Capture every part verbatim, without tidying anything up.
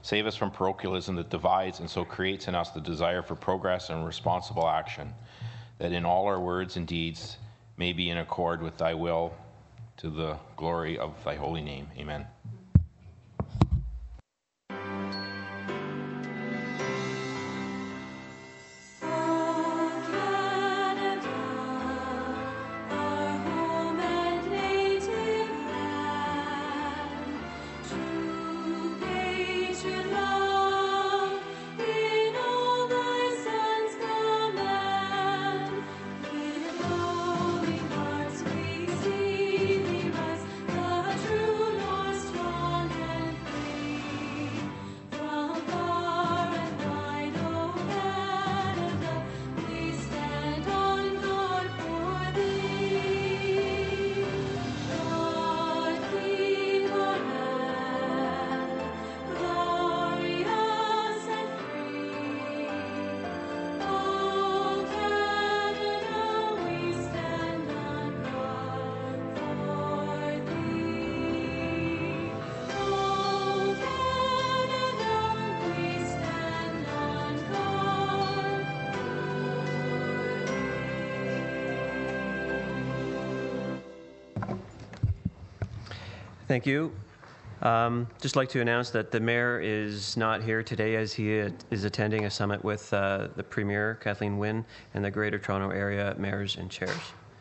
Save us from parochialism that divides and so creates in us the desire for progress and responsible action, that in all our words and deeds may be in accord with thy will, to the glory of thy holy name. Amen. Thank you. Um, just like to announce that the mayor is not here today as he is attending a summit with uh, the Premier, Kathleen Wynne, and the Greater Toronto Area mayors and chairs.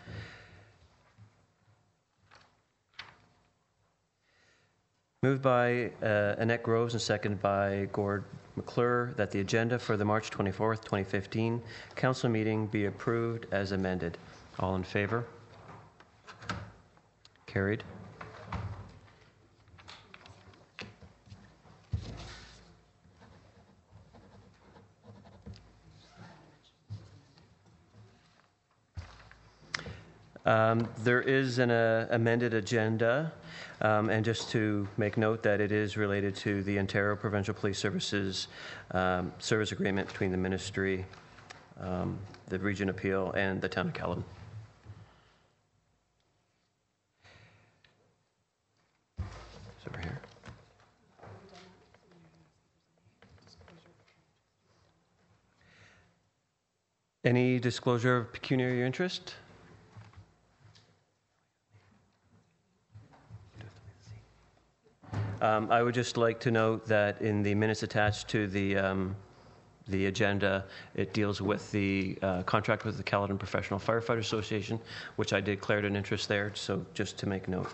Moved by uh, Annette Groves and seconded by Gord McClure that the agenda for the March twenty-fourth, twenty fifteen council meeting be approved as amended. All in favor? Carried. Um, there is an uh, amended agenda, um, and just to make note that it is related to the Ontario Provincial Police Services um, service agreement between the Ministry, um, the Region of Peel, and the Town of Caledon. It's over here. Any disclosure of pecuniary interest? Um, I would just like to note that in the minutes attached to the um, the agenda, it deals with the uh, contract with the Caledon Professional Firefighter Association, which I declared an interest there, so just to make note.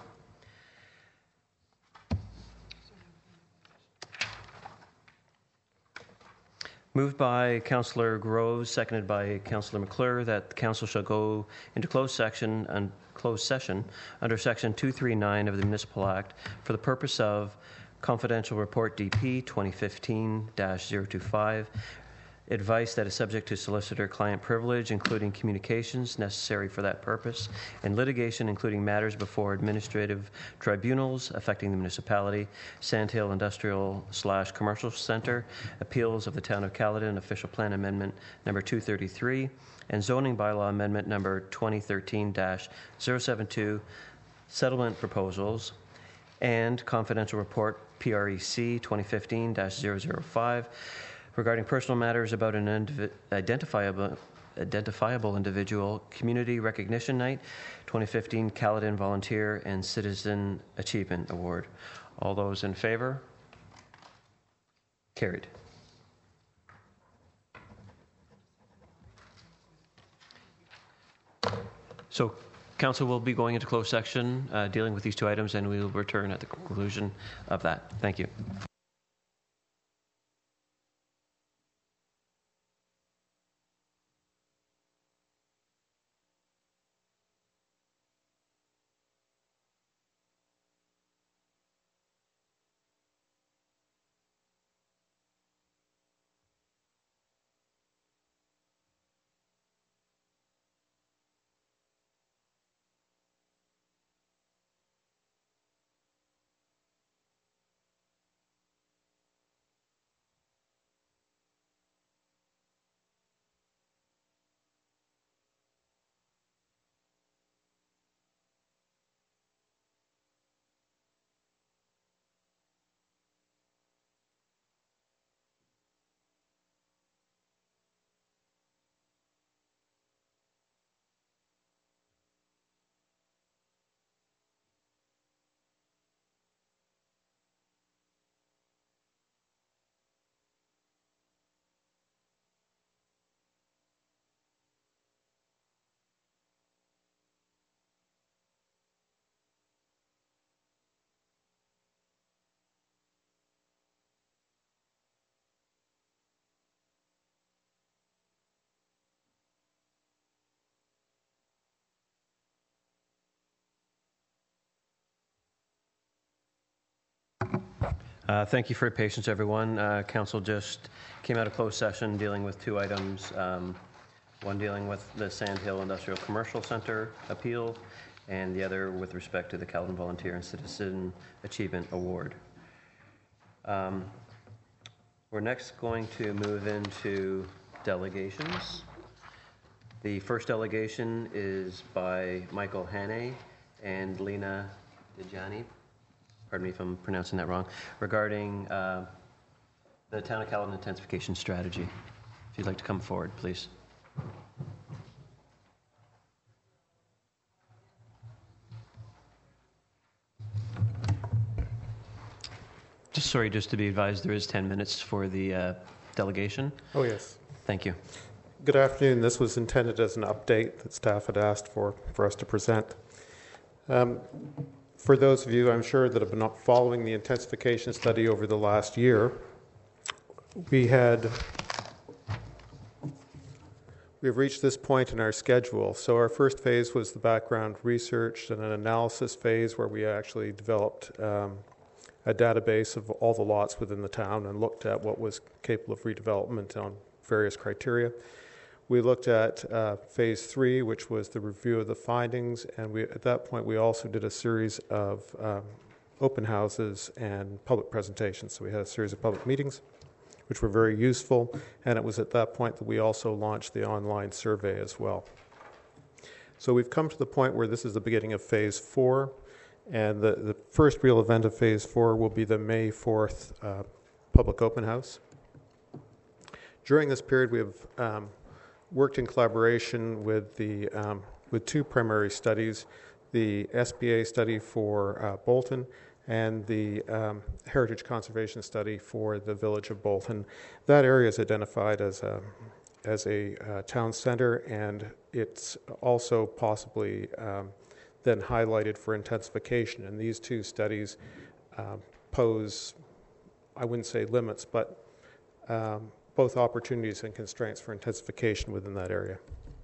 Moved by Councillor Groves, seconded by Councillor McClure, that the Council shall go into closed section and closed session under Section two thirty-nine of the Municipal Act for the purpose of confidential report D P twenty fifteen dash zero two five, advice that is subject to solicitor-client privilege, including communications necessary for that purpose, and litigation, including matters before administrative tribunals affecting the municipality, Sandhill Industrial slash Commercial Centre, appeals of the Town of Caledon, official plan amendment number two thirty-three, and zoning bylaw amendment number twenty thirteen dash zero seven two, settlement proposals, and confidential report P R E C twenty fifteen dash zero zero five, regarding personal matters about an indiv- identifiable identifiable individual, Community Recognition Night, twenty fifteen Caledon Volunteer and Citizen Achievement Award. All those in favor? Carried. So Council will be going into closed section uh, dealing with these two items, and we will return at the conclusion of that. Thank you. Uh, Thank you for your patience, everyone. Uh, Council just came out of closed session dealing with two items, um, one dealing with the Sand Hill Industrial Commercial Center appeal, and the other with respect to the Calvin Volunteer and Citizen Achievement Award. Um, We're next going to move into delegations. The first delegation is by Michael Hannay and Lena Dejani, pardon me if I'm pronouncing that wrong, regarding uh, the Town of Caledon intensification strategy. If you'd like to come forward, please. Just sorry, just to be advised, there is ten minutes for the uh, delegation. Oh, yes. Thank you. Good afternoon. This was intended as an update that staff had asked for, for us to present. Um, for those of you, I'm sure, that have been following the intensification study over the last year, we had, we've reached this point in our schedule. So our first phase was the background research and an analysis phase where we actually developed um, a database of all the lots within the town and looked at what was capable of redevelopment on various criteria. We looked at uh, phase three, which was the review of the findings, and we, at that point we also did a series of um, open houses and public presentations. So we had a series of public meetings, which were very useful, and it was at that point that we also launched the online survey as well. So we've come to the point where this is the beginning of phase four. And the, the first real event of phase four will be the May fourth uh, public open house. During this period, we have um, worked in collaboration with the um, with two primary studies, the S B A study for uh, Bolton and the um, Heritage Conservation Study for the village of Bolton. That area is identified as a, as a uh, town center, and it's also possibly um, then highlighted for intensification. And these two studies uh, pose, I wouldn't say limits, but um, both opportunities and constraints for intensification within that area.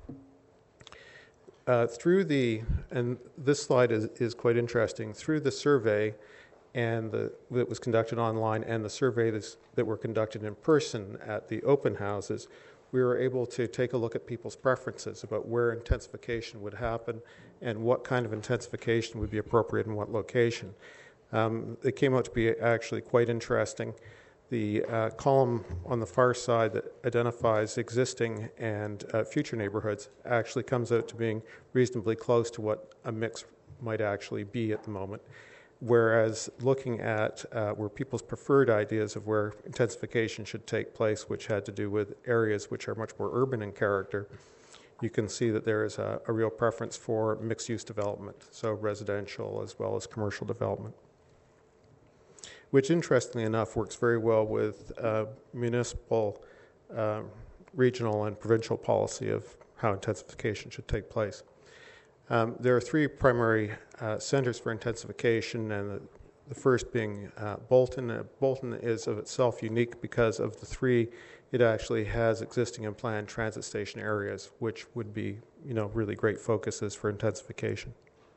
Uh, through the, and this slide is, is quite interesting, through the survey and the, that was conducted online and the survey that's, that were conducted in person at the open houses, we were able to take a look at people's preferences about where intensification would happen and what kind of intensification would be appropriate in what location. Um, it came out to be actually quite interesting. The uh, column on the far side that identifies existing and uh, future neighborhoods actually comes out to being reasonably close to what a mix might actually be at the moment. Whereas looking at uh, where people's preferred ideas of where intensification should take place, which had to do with areas which are much more urban in character, you can see that there is a, a real preference for mixed-use development, so residential as well as commercial development, which interestingly enough works very well with uh, municipal, uh, regional, and provincial policy of how intensification should take place. Um, there are three primary uh, centers for intensification, and the, the first being uh, Bolton. Uh, Bolton is of itself unique because of the three. It actually has existing and planned transit station areas, which would be, you know, really great focuses for intensification.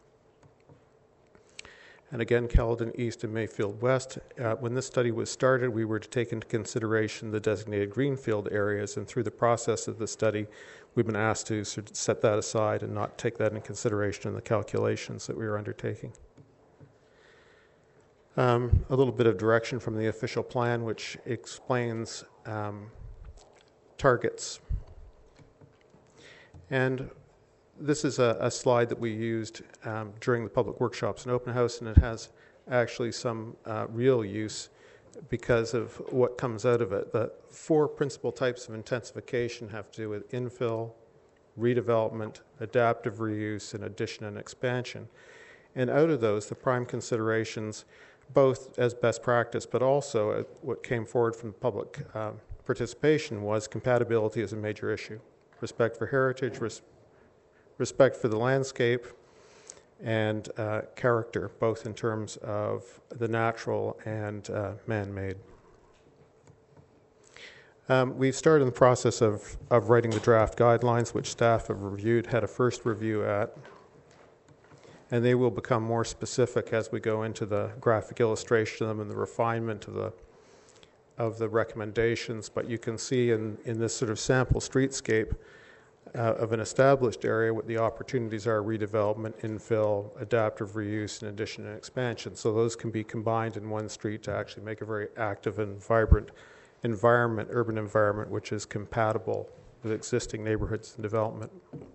And again, Caledon East and Mayfield West. Uh, when this study was started, we were to take into consideration the designated greenfield areas, and through the process of the study, we've been asked to set that aside and not take that into consideration in the calculations that we were undertaking. Um, a little bit of direction from the official plan, which explains um, targets. And this is a, a slide that we used um, during the public workshops and open house, and it has actually some uh, real use because of what comes out of it. The four principal types of intensification have to do with infill, redevelopment, adaptive reuse, and addition and expansion. And out of those, the prime considerations, both as best practice, but also uh, what came forward from public uh, participation, was compatibility as a major issue. Respect for heritage, res- respect for the landscape, and uh, character, both in terms of the natural and uh, man-made. Um, we've started the process of, of writing the draft guidelines, which staff have reviewed, had a first review at. and they will become more specific as we go into the graphic illustration of them and the refinement of the of the recommendations. But you can see in, in this sort of sample streetscape uh, of an established area what the opportunities are: redevelopment, infill, adaptive reuse, and addition and expansion. So those can be combined in one street to actually make a very active and vibrant environment, urban environment, which is compatible with existing neighborhoods and development.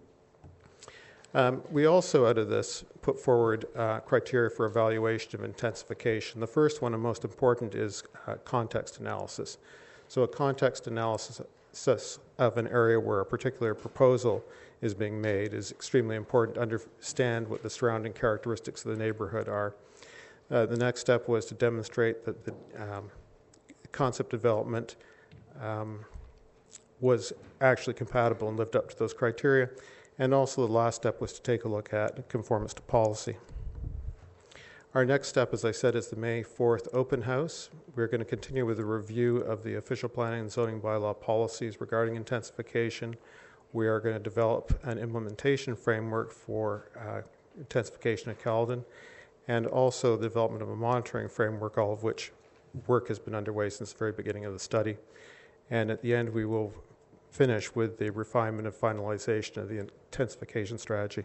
Um, we also, out of this, put forward uh, criteria for evaluation of intensification. The first one and most important is uh, context analysis. So a context analysis of an area where a particular proposal is being made is extremely important to understand what the surrounding characteristics of the neighborhood are. Uh, the next step was to demonstrate that the um, concept development um, was actually compatible and lived up to those criteria. And also the last step was to take a look at conformance to policy. Our next step, as I said, is the May fourth open house. We're going to continue with a review of the official planning and zoning bylaw policies regarding intensification. We are going to develop an implementation framework for uh, intensification at Caledon, and also the development of a monitoring framework, all of which work has been underway since the very beginning of the study. And at the end, we will finish with the refinement and finalization of the intensification strategy.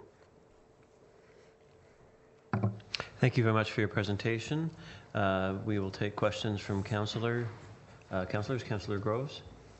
Thank you very much for your presentation. Uh, we will take questions from councillor, uh, councillors. Councillor Groves.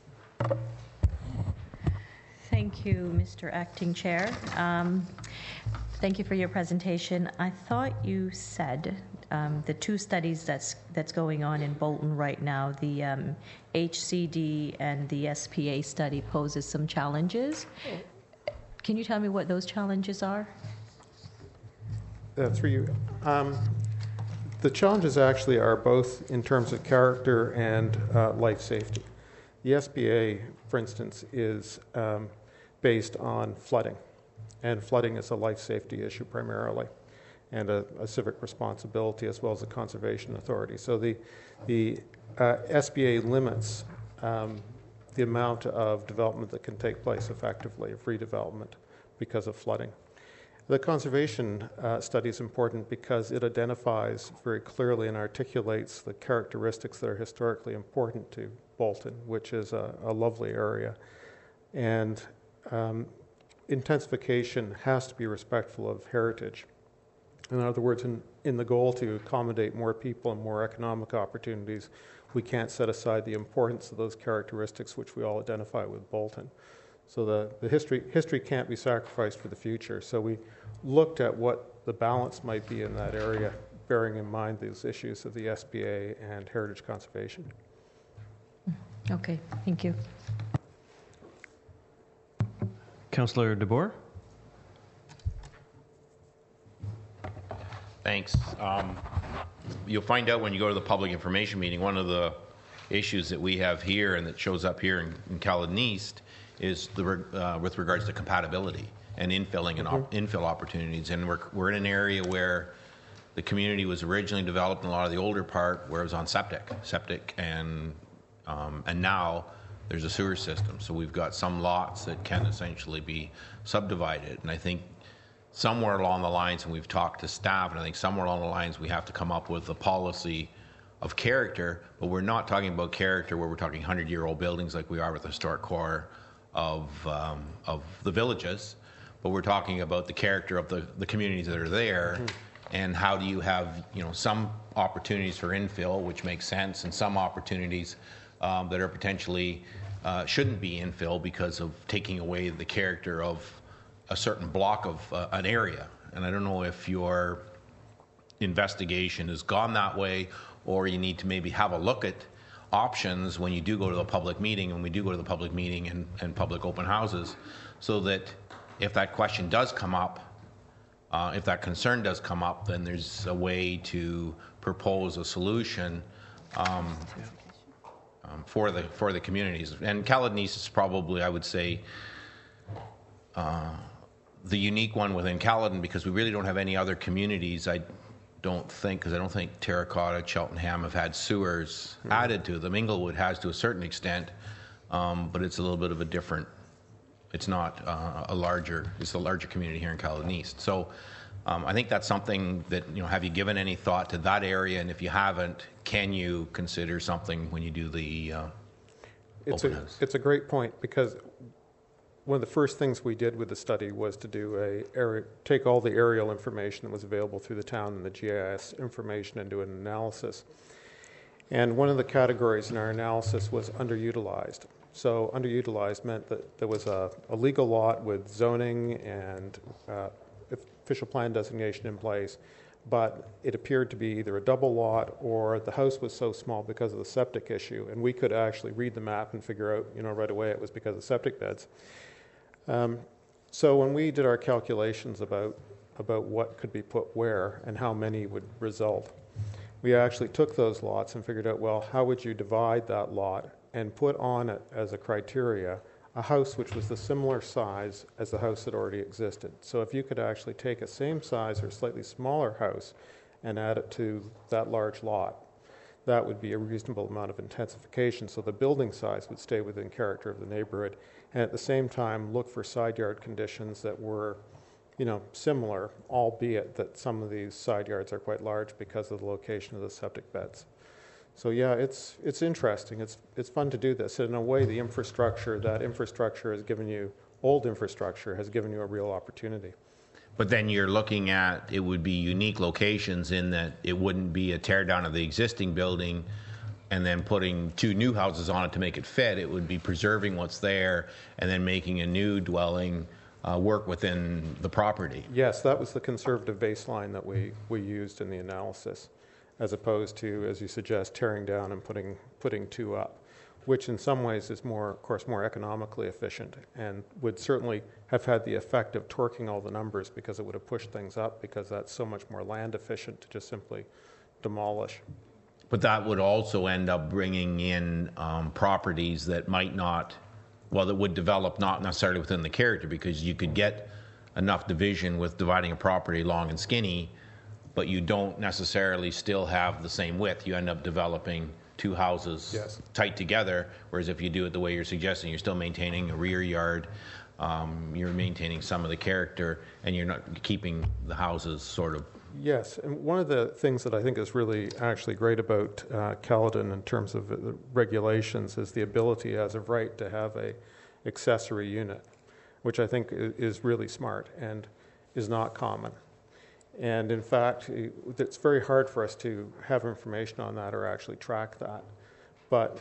Thank you, Mister Acting Chair. Um, thank you for your presentation. I thought you said um, the two studies that's that's going on in Bolton right now, the um, H C D and the S P A study, poses some challenges. Can you tell me what those challenges are? Uh, through you. Um, the challenges actually are both in terms of character and uh, life safety. The S B A, for instance, is um, based on flooding, and flooding is a life safety issue primarily, and a, a civic responsibility as well as a conservation authority. So the the uh, S B A limits um, the amount of development that can take place effectively, of redevelopment, because of flooding. The conservation uh, study is important because it identifies very clearly and articulates the characteristics that are historically important to Bolton, which is a, a lovely area. And um, intensification has to be respectful of heritage. In other words, in, in the goal to accommodate more people and more economic opportunities, we can't set aside the importance of those characteristics which we all identify with Bolton. So the, the history history can't be sacrificed for the future. So we looked at what the balance might be in that area, bearing in mind these issues of the S B A and heritage conservation. Okay, thank you. Councillor DeBoer. Thanks. Um, you'll find out when you go to the public information meeting, one of the issues that we have here and that shows up here in, in Caledon East is the, uh, with regards to compatibility and infilling and op- infill opportunities. And we're, we're in an area where the community was originally developed in a lot of the older part where it was on septic, septic and, um, and now there's a sewer system. So we've got some lots that can essentially be subdivided. And I think somewhere along the lines, and we've talked to staff, and I think somewhere along the lines we have to come up with a policy of character, but we're not talking about character where we're talking hundred-year-old buildings like we are with the historic core of um, of the villages, but we're talking about the character of the, the communities that are there, mm-hmm. and how do you have, you know, some opportunities for infill, which makes sense, and some opportunities um, that are potentially uh, shouldn't be infill because of taking away the character of a certain block of uh, an area. And I don't know if your investigation has gone that way, or you need to maybe have a look at options when you do go to the public meeting, and we do go to the public meeting and, and public open houses, so that if that question does come up, uh, if that concern does come up, then there's a way to propose a solution um, um, for the for the communities. And Caledon East is probably, I would say, uh, the unique one within Caledon, because we really don't have any other communities. I don't think, because I don't think Terracotta, Cheltenham have had sewers mm-hmm. added to them. Inglewood has to a certain extent, um, but it's a little bit of a different It's not uh, a larger, it's a larger community here in Caledon East. So um, I think that's something that, you know, have you given any thought to that area? And if you haven't, can you consider something when you do the uh, It's open a, house? it's a great point, because one of the first things we did with the study was to do a area, take all the aerial information that was available through the town and the G I S information and do an analysis. And one of the categories in our analysis was underutilized. So underutilized meant that there was a, a legal lot with zoning and uh, official plan designation in place, but it appeared to be either a double lot or the house was so small because of the septic issue, and we could actually read the map and figure out, you know, right away it was because of septic beds. Um, so when we did our calculations about about what could be put where and how many would result, we actually took those lots and figured out, well, how would you divide that lot and put on it as a criteria a house which was the similar size as the house that already existed. So if you could actually take a same size or slightly smaller house and add it to that large lot, that would be a reasonable amount of intensification, so the building size would stay within character of the neighborhood, and at the same time look for side yard conditions that were, you know, similar, albeit that some of these side yards are quite large because of the location of the septic beds. So yeah, it's it's interesting. It's it's fun to do this. In a way, the infrastructure, that infrastructure has given you, old infrastructure has given you a real opportunity. But then you're looking at, it would be unique locations in that it wouldn't be a tear down of the existing building and then putting two new houses on it to make it fit. It would be preserving what's there and then making a new dwelling uh, work within the property. Yes, that was the conservative baseline that we, we used in the analysis, as opposed to, as you suggest, tearing down and putting putting two up, which in some ways is more, of course, more economically efficient and would certainly have had the effect of torquing all the numbers, because it would have pushed things up, because that's so much more land efficient to just simply demolish. But that would also end up bringing in um, properties that might not, well, that would develop not necessarily within the character, because you could get enough division with dividing a property long and skinny, but you don't necessarily still have the same width. You end up developing two houses Yes. tight together, whereas if you do it the way you're suggesting, you're still maintaining a rear yard, um, you're maintaining some of the character, and you're not keeping the houses sort of. Yes, and one of the things that I think is really actually great about uh, Caledon in terms of the regulations is the ability as of right to have a accessory unit, which I think i- is really smart and is not common. And in fact, it's very hard for us to have information on that or actually track that. But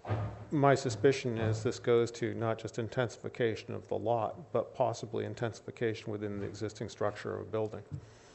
my suspicion is this goes to not just intensification of the lot, but possibly intensification within the existing structure of a building.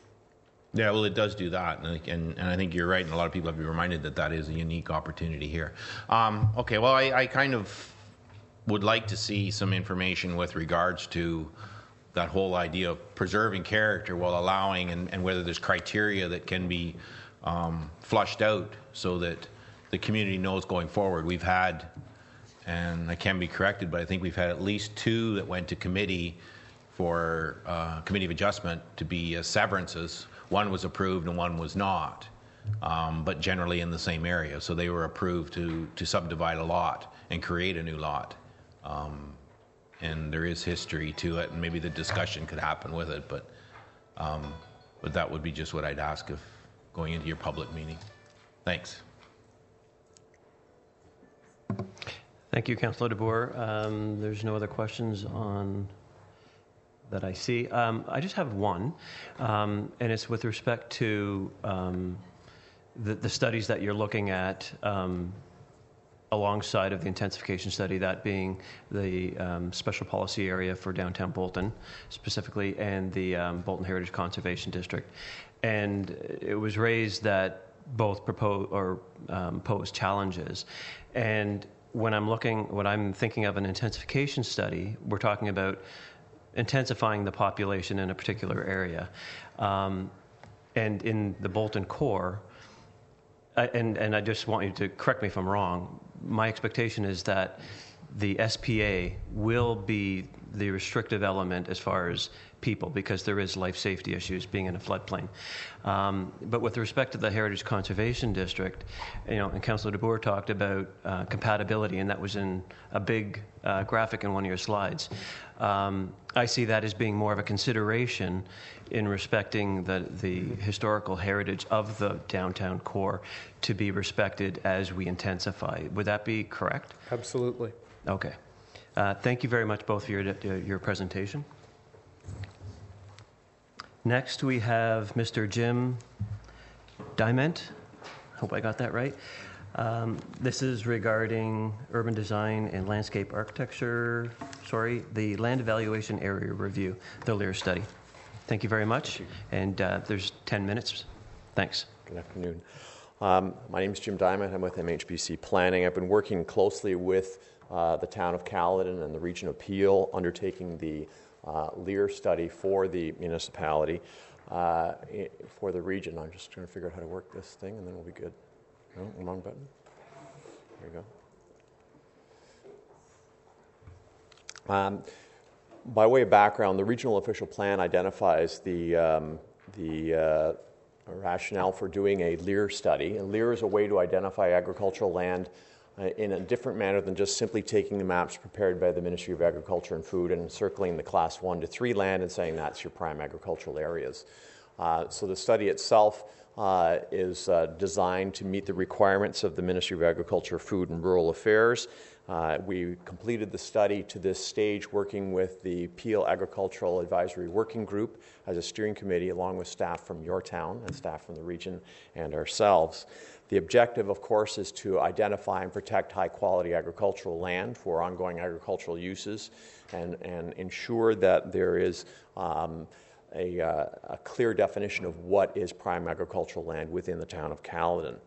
Yeah, well, it does do that, and, and, and I think you're right, and a lot of people have been reminded that that is a unique opportunity here. Um, okay, well, I, I kind of would like to see some information with regards to that whole idea of preserving character while allowing, and, and whether there's criteria that can be um, flushed out so that the community knows going forward. We've had, and I can be corrected, but I think we've had at least two that went to committee for uh, committee of adjustment to be uh, severances. One was approved and one was not, um, but generally in the same area. So they were approved to, to subdivide a lot and create a new lot. Um, and there is history to it, and maybe the discussion could happen with it, but um, but that would be just what I'd ask if going into your public meeting. Thanks. Thank you, Councillor DeBoer. Um, there's no other questions on that I see. Um, I just have one, um, and it's with respect to um, the, the studies that you're looking at um, alongside of the intensification study, that being the um, special policy area for downtown Bolton specifically, and the um, Bolton Heritage Conservation District. And it was raised that both propose or um, pose challenges. And when I'm looking, when I'm thinking of an intensification study, we're talking about intensifying the population in a particular area. Um, and in the Bolton core, I, and, and I just want you to correct me if I'm wrong, my expectation is that the S P A will be the restrictive element as far as people, because there is life safety issues being in a floodplain. Um, but with respect to the Heritage Conservation District, you know, and Councillor DeBoer talked about uh, compatibility, and that was in a big uh, graphic in one of your slides. Um, I see that as being more of a consideration in respecting the, the historical heritage of the downtown core to be respected as we intensify. Would that be correct? Absolutely. Okay. Uh, thank you very much both for your, uh, your presentation. Next, we have Mister Jim Diment. Hope I got that right. Um, this is regarding urban design and landscape architecture, sorry, the land evaluation area review, the Lear study. Thank you very much. And uh, there's ten minutes. Thanks. Good afternoon. Um, my name is Jim Diment. I'm with M H B C Planning. I've been working closely with uh, the town of Caledon and the region of Peel, undertaking the uh, Lear study for the municipality, uh, for the region. I'm just trying to figure out how to work this thing, and then we'll be good. No, wrong button. There you go. Um, by way of background, the regional official plan identifies the um, the uh, rationale for doing a Lear study. And Lear is a way to identify agricultural land uh, in a different manner than just simply taking the maps prepared by the Ministry of Agriculture and Food and circling the class one to three land and saying that's your prime agricultural areas. Uh, so the study itself uh, is uh, designed to meet the requirements of the Ministry of Agriculture, Food and Rural Affairs. Uh, we completed the study to this stage working with the Peel Agricultural Advisory Working Group as a steering committee, along with staff from your town and staff from the region and ourselves. The objective, of course, is to identify and protect high-quality agricultural land for ongoing agricultural uses and, and ensure that there is um, a, uh, a clear definition of what is prime agricultural land within the town of Caledon.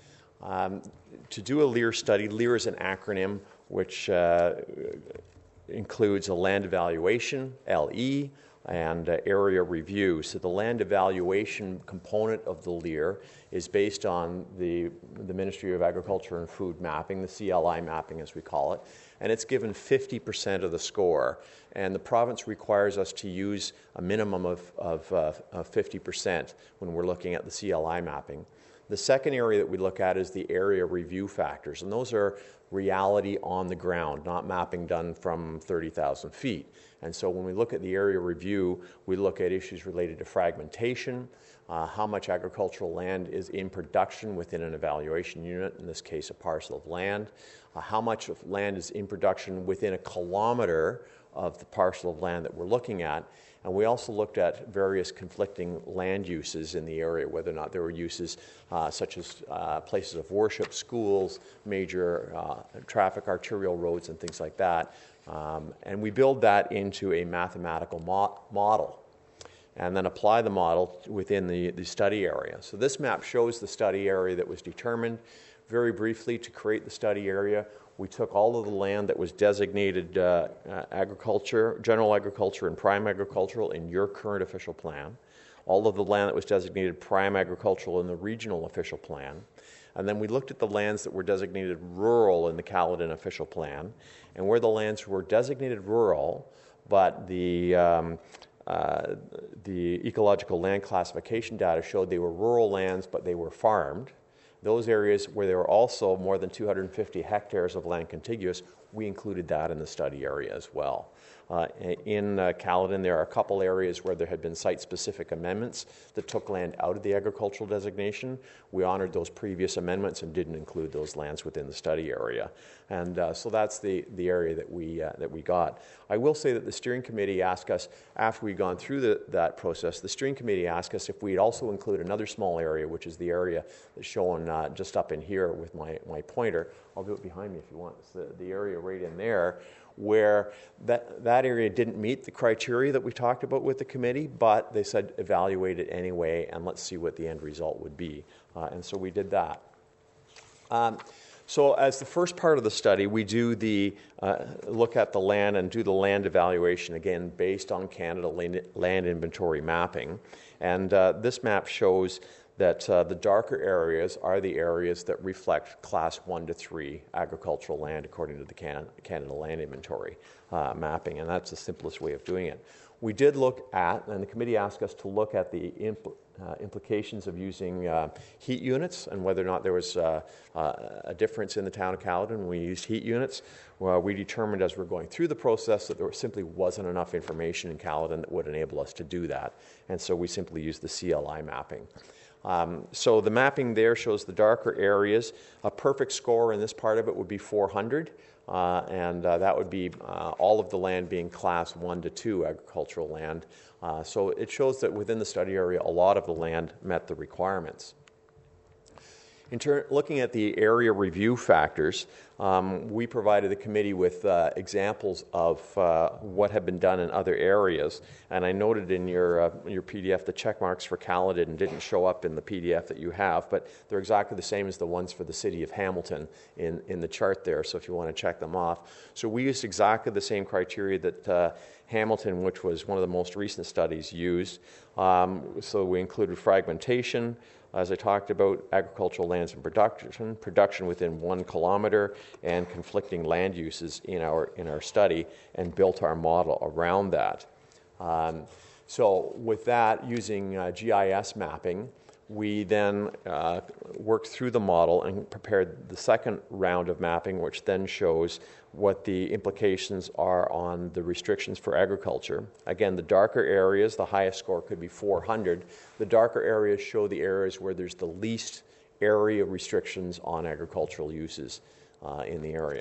Um, to do a Lear study, Lear is an acronym which uh, includes a land evaluation, L E, and uh, area review. So the land evaluation component of the Lear is based on the, the Ministry of Agriculture and Food mapping, the C L I mapping as we call it, and it's given fifty percent of the score. And the province requires us to use a minimum of, of, uh, of fifty percent when we're looking at the C L I mapping. The second area that we look at is the area review factors, and those are reality on the ground, not mapping done from thirty thousand feet. And so when we look at the area review, we look at issues related to fragmentation, uh, how much agricultural land is in production within an evaluation unit, in this case a parcel of land, uh, how much of land is in production within a kilometer of the parcel of land that we're looking at. And we also looked at various conflicting land uses in the area, whether or not there were uses uh, such as uh, places of worship, schools, major uh, traffic arterial roads, and things like that. Um, and we build that into a mathematical mo- model and then apply the model within the, the study area. So this map shows the study area that was determined. Very briefly, to create the study area, we took all of the land that was designated uh, uh, agriculture, general agriculture and prime agricultural in your current official plan, all of the land that was designated prime agricultural in the regional official plan, and then we looked at the lands that were designated rural in the Caledon official plan, and where the lands were designated rural, but the um, uh, the ecological land classification data showed they were rural lands, but they were farmed. Those areas where there were also more than two hundred fifty hectares of land contiguous, we included that in the study area as well. Uh, in uh, Caledon, there are a couple areas where there had been site-specific amendments that took land out of the agricultural designation. We honored those previous amendments and didn't include those lands within the study area. And uh, so that's the, the area that we, uh, that we got. I will say that the steering committee asked us, after we'd gone through the, that process, the steering committee asked us if we'd also include another small area, which is the area that's shown uh, just up in here with my, my pointer. I'll do it behind me if you want. It's the, the area right in there, where that, that area didn't meet the criteria that we talked about with the committee, but they said evaluate it anyway and let's see what the end result would be. Uh, and so we did that. Um, so as the first part of the study, we do the uh, look at the land and do the land evaluation, again, based on Canada land, land inventory mapping. And uh, this map shows that uh, the darker areas are the areas that reflect class one to three agricultural land according to the Can- Canada Land Inventory uh, mapping, and that's the simplest way of doing it. We did look at, and the committee asked us to look at the impl- uh, implications of using uh, heat units and whether or not there was uh, uh, a difference in the town of Caledon when we used heat units. Well, we determined as we're going through the process that there simply wasn't enough information in Caledon that would enable us to do that, and so we simply used the C L I mapping. Um, so the mapping there shows the darker areas. A perfect score in this part of it would be four hundred. Uh, and uh, that would be uh, all of the land being class one to two agricultural land. Uh, so it shows that within the study area, a lot of the land met the requirements. In turn, looking at the area review factors, um, we provided the committee with uh, examples of uh, what had been done in other areas. And I noted in your uh, your P D F the check marks for Caledon didn't show up in the P D F that you have, but they're exactly the same as the ones for the city of Hamilton in, in the chart there, so if you want to check them off. So we used exactly the same criteria that uh, Hamilton, which was one of the most recent studies, used. Um, so we included fragmentation, as I talked about, agricultural lands and production, production within one kilometer, and conflicting land uses in our in our study, and built our model around that. Um, so with that, using uh, G I S mapping, we then uh, worked through the model and prepared the second round of mapping, which then shows what the implications are on the restrictions for agriculture. Again, the darker areas, the highest score could be four hundred. The darker areas show the areas where there's the least area restrictions on agricultural uses uh, in the area.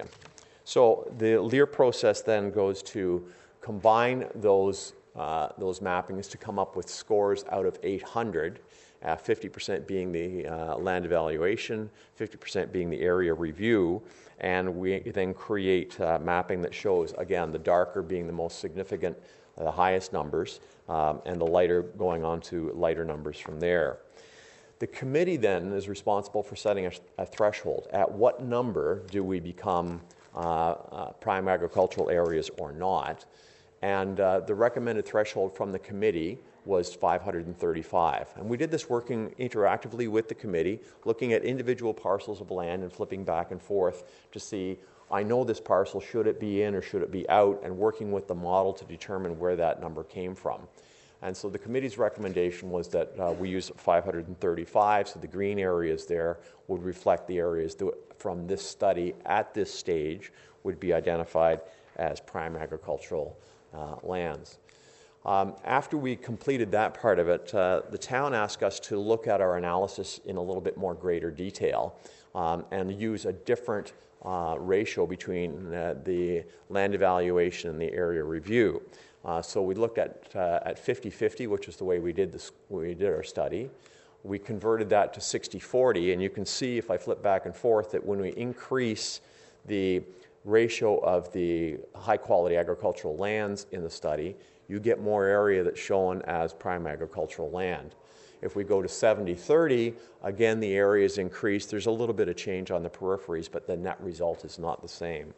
So the Lear process then goes to combine those, uh, those mappings to come up with scores out of eight hundred. Uh, fifty percent being the uh, land evaluation, fifty percent being the area review, and we then create uh, mapping that shows, again, the darker being the most significant, uh, the highest numbers, um, and the lighter going on to lighter numbers from there. The committee then is responsible for setting a, a threshold. At what number do we become uh, uh, prime agricultural areas or not? And uh, the recommended threshold from the committee was five hundred thirty-five. And we did this working interactively with the committee, looking at individual parcels of land and flipping back and forth to see, I know this parcel, should it be in or should it be out, and working with the model to determine where that number came from. And so the committee's recommendation was that uh, we use five hundred thirty-five, so the green areas there would reflect the areas that from this study at this stage would be identified as prime agricultural uh, lands. Um, after we completed that part of it, uh, the town asked us to look at our analysis in a little bit more greater detail um, and use a different uh, ratio between uh, the land evaluation and the area review. Uh, so we looked at uh, at fifty-fifty, which is the way we did this. We did our study. We converted that to sixty forty, and you can see if I flip back and forth that when we increase the ratio of the high-quality agricultural lands in the study, you get more area that's shown as prime agricultural land. If we go to seventy thirty, again, the area is increased. There's a little bit of change on the peripheries, but the net result is not the same.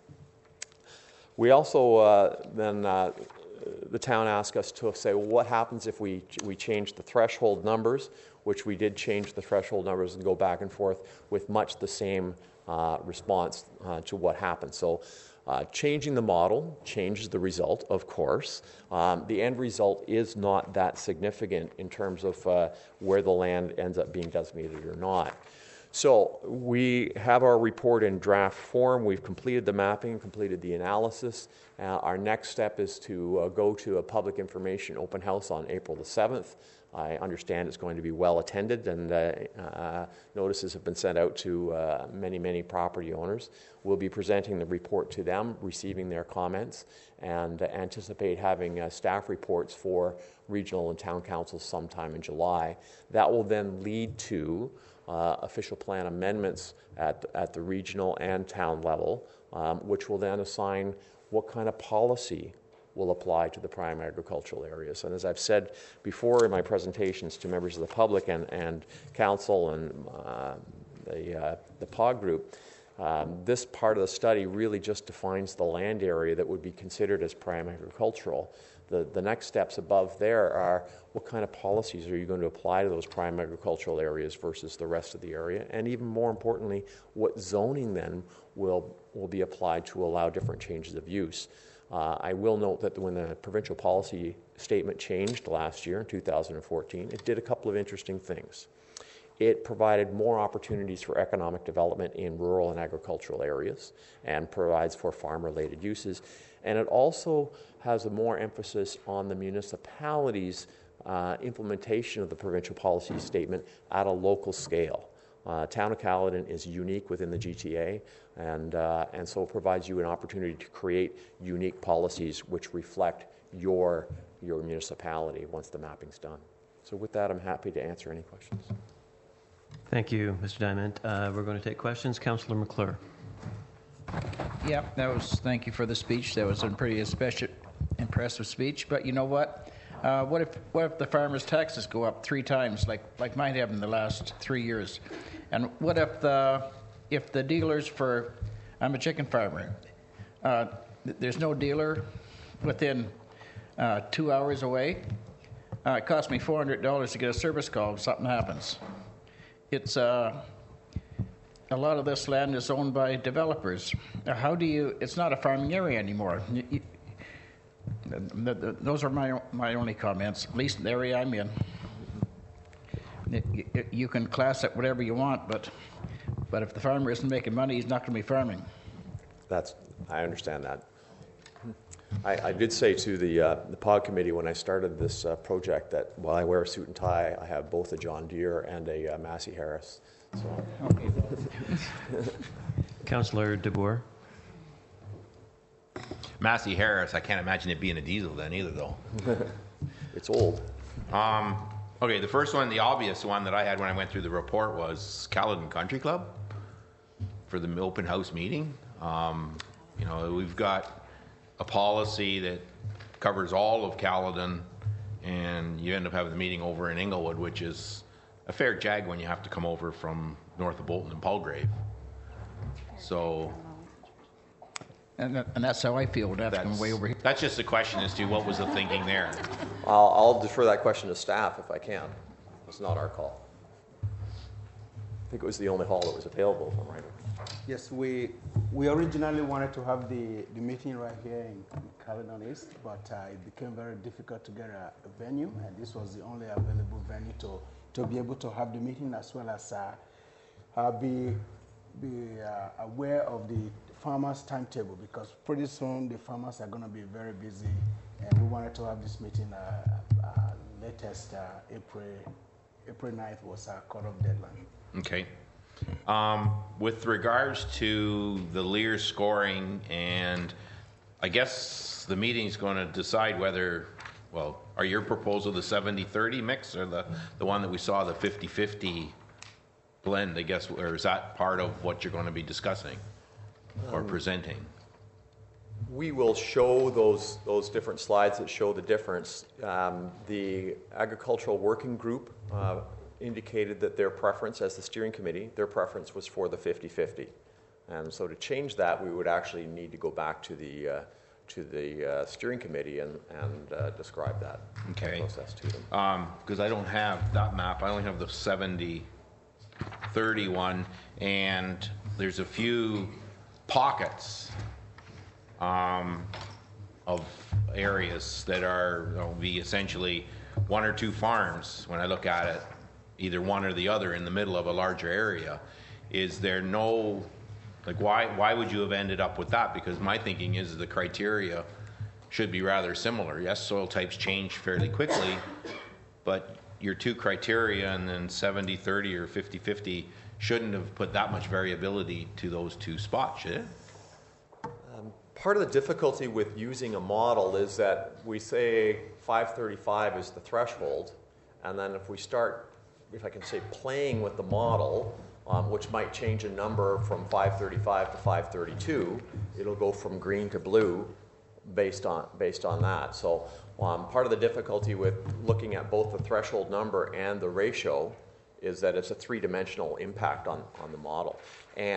We also uh, then, uh, the town asked us to say, well, what happens if we, we change the threshold numbers, which we did change the threshold numbers and go back and forth with much the same uh, response uh, to what happened. So Uh, changing the model changes the result, of course. Um, the end result is not that significant in terms of uh, where the land ends up being designated or not. So we have our report in draft form. We've completed the mapping, completed the analysis. Uh, our next step is to uh, go to a public information open house on April the seventh. I understand it's going to be well attended, and uh, uh, notices have been sent out to uh, many, many property owners. We'll be presenting the report to them, receiving their comments, and uh, anticipate having uh, staff reports for regional and town councils sometime in July. That will then lead to uh, official plan amendments at, at the regional and town level, um, which will then assign what kind of policy will apply to the prime agricultural areas. And as I've said before in my presentations to members of the public and, and council and uh, the, uh, the P O G group, um, this part of the study really just defines the land area that would be considered as prime agricultural. The, the next steps above there are what kind of policies are you going to apply to those prime agricultural areas versus the rest of the area, and even more importantly, what zoning then will, will be applied to allow different changes of use. Uh, I will note that when the provincial policy statement changed last year in two thousand fourteen, it did a couple of interesting things. It provided more opportunities for economic development in rural and agricultural areas and provides for farm-related uses. And it also has a more emphasis on the municipalities' uh, implementation of the provincial policy statement at a local scale. Uh, Town of Caledon is unique within the G T A, and, uh, and so it provides you an opportunity to create unique policies which reflect your, your municipality once the mapping's done. So with that, I'm happy to answer any questions. Thank you, Mister Diamond. Uh, we're going to take questions. Councillor McClure. Yeah, that was, thank you for the speech. That was a pretty especially impressive speech. But you know what? Uh, what if what if the farmers' taxes go up three times, like like mine have in the last three years? And what if the if the dealers for, I'm a chicken farmer, uh, there's no dealer within uh, two hours away. Uh, it costs me four hundred dollars to get a service call if something happens. It's uh, a lot of this land is owned by developers. Now, how do you? It's not a farming area anymore. You, you, the, the, those are my my only comments. At least in the area I'm in. It, you, you can class it whatever you want, but but if the farmer isn't making money, he's not going to be farming. That's I understand that. I, I did say to the uh, the P O G committee when I started this uh, project that while I wear a suit and tie, I have both a John Deere and a uh, Massey Harris. So. Okay. Councillor DeBoer. Massey Harris, I can't imagine it being a diesel then either, though. It's old. Um, okay, the first one, the obvious one that I had when I went through the report was Caledon Country Club for the open house meeting. Um, you know, we've got a policy that covers all of Caledon, and you end up having the meeting over in Inglewood, which is a fair jag when you have to come over from north of Bolton and Palgrave. So And, that, and that's how I feel. Would have to come that's, way over here. that's just a question as to what was the thinking there. I'll, I'll defer that question to staff if I can. It's not our call. I think it was the only hall that was available, if I'm right. Yes, we we originally wanted to have the, the meeting right here in, in Caledon East, but uh, it became very difficult to get a, a venue, and this was the only available venue to, to be able to have the meeting, as well as uh, uh, be, be uh, aware of the farmers' timetable, because pretty soon the farmers are going to be very busy, and we wanted to have this meeting uh, uh, latest uh, April, April ninth was our cutoff deadline. Okay. Um, with regards to the Lear scoring, and I guess the meeting's going to decide whether, well, are your proposal the seventy thirty mix or the, the one that we saw, the fifty fifty blend, I guess, or is that part of what you're going to be discussing or um, presenting? We will show those those different slides that show the difference. Um, the agricultural working group uh, indicated that their preference, as the steering committee, their preference was for the fifty fifty. And so to change that, we would actually need to go back to the uh, to the uh, steering committee and, and uh, describe that okay. process to them. Because um, I don't have that map. I only have the seventy thirty one, and there's a few pockets um, of areas that are, will be essentially one or two farms when I look at it, either one or the other in the middle of a larger area. Is there no, like why why would you have ended up with that? Because my thinking is the criteria should be rather similar. Yes, soil types change fairly quickly, but your two criteria and then seventy thirty or fifty fifty shouldn't have put that much variability to those two spots, should it? Um, part of the difficulty with using a model is that we say five thirty-five is the threshold, and then if we start, if I can say, playing with the model, um, which might change a number from five thirty-five to five thirty-two, it'll go from green to blue based on based on that. So um, part of the difficulty with looking at both the threshold number and the ratio is that it's a three-dimensional impact on, on the model. And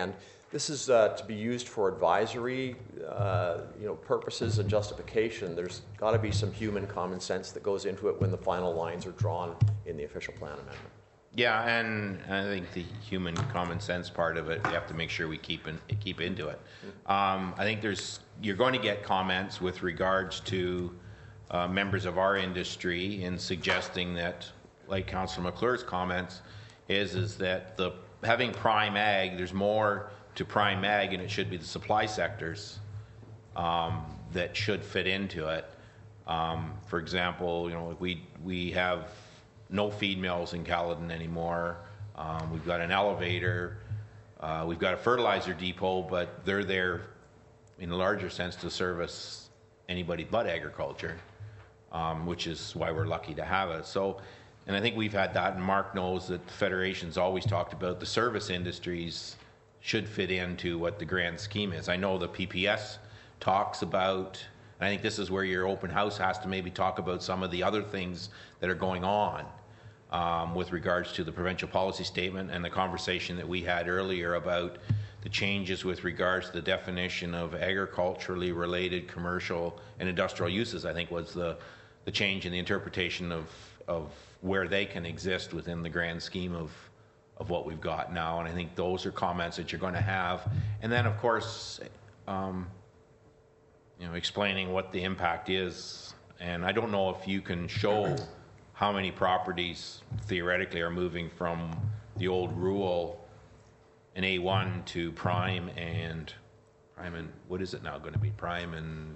This is uh, to be used for advisory, uh, you know, purposes and justification. There's got to be some human common sense that goes into it when the final lines are drawn in the official plan amendment. Yeah, and I think the human common sense part of it, we have to make sure we keep in, keep into it. Um, I think there's you're going to get comments with regards to uh, members of our industry in suggesting that, like Councillor McClure's comments, is is that the having prime ag, there's more to prime ag, and it should be the supply sectors um, that should fit into it. Um, for example, you know, we we have no feed mills in Caledon anymore. Um, we've got an elevator. Uh, we've got a fertilizer depot, but they're there in a larger sense to service anybody but agriculture, um, which is why we're lucky to have it. So, and I think we've had that, and Mark knows that the Federation's always talked about the service industries should fit into what the grand scheme is. I know the P P S talks about, and I think this is where your open house has to maybe talk about some of the other things that are going on um, with regards to the provincial policy statement and the conversation that we had earlier about the changes with regards to the definition of agriculturally related commercial and industrial uses. I think was the, the change in the interpretation of, of where they can exist within the grand scheme of of what we've got now, and I think those are comments that you're going to have. And then, of course, um, you know, explaining what the impact is. And I don't know if you can show how many properties theoretically are moving from the old rural in A one to prime and prime and what is it now going to be? Prime and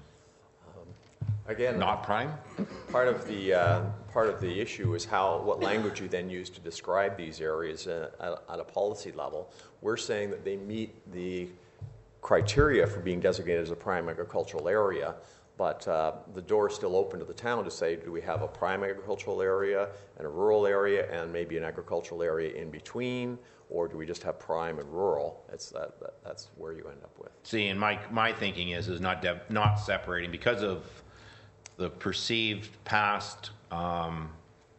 Again, not prime? Part of the uh, part of the issue is how what language you then use to describe these areas uh, at, at a policy level. We're saying that they meet the criteria for being designated as a prime agricultural area, but uh, the door is still open to the town to say, do we have a prime agricultural area and a rural area and maybe an agricultural area in between, or do we just have prime and rural? It's that, that that's where you end up with. See, and my my thinking is is not de- not separating because of the perceived past, um,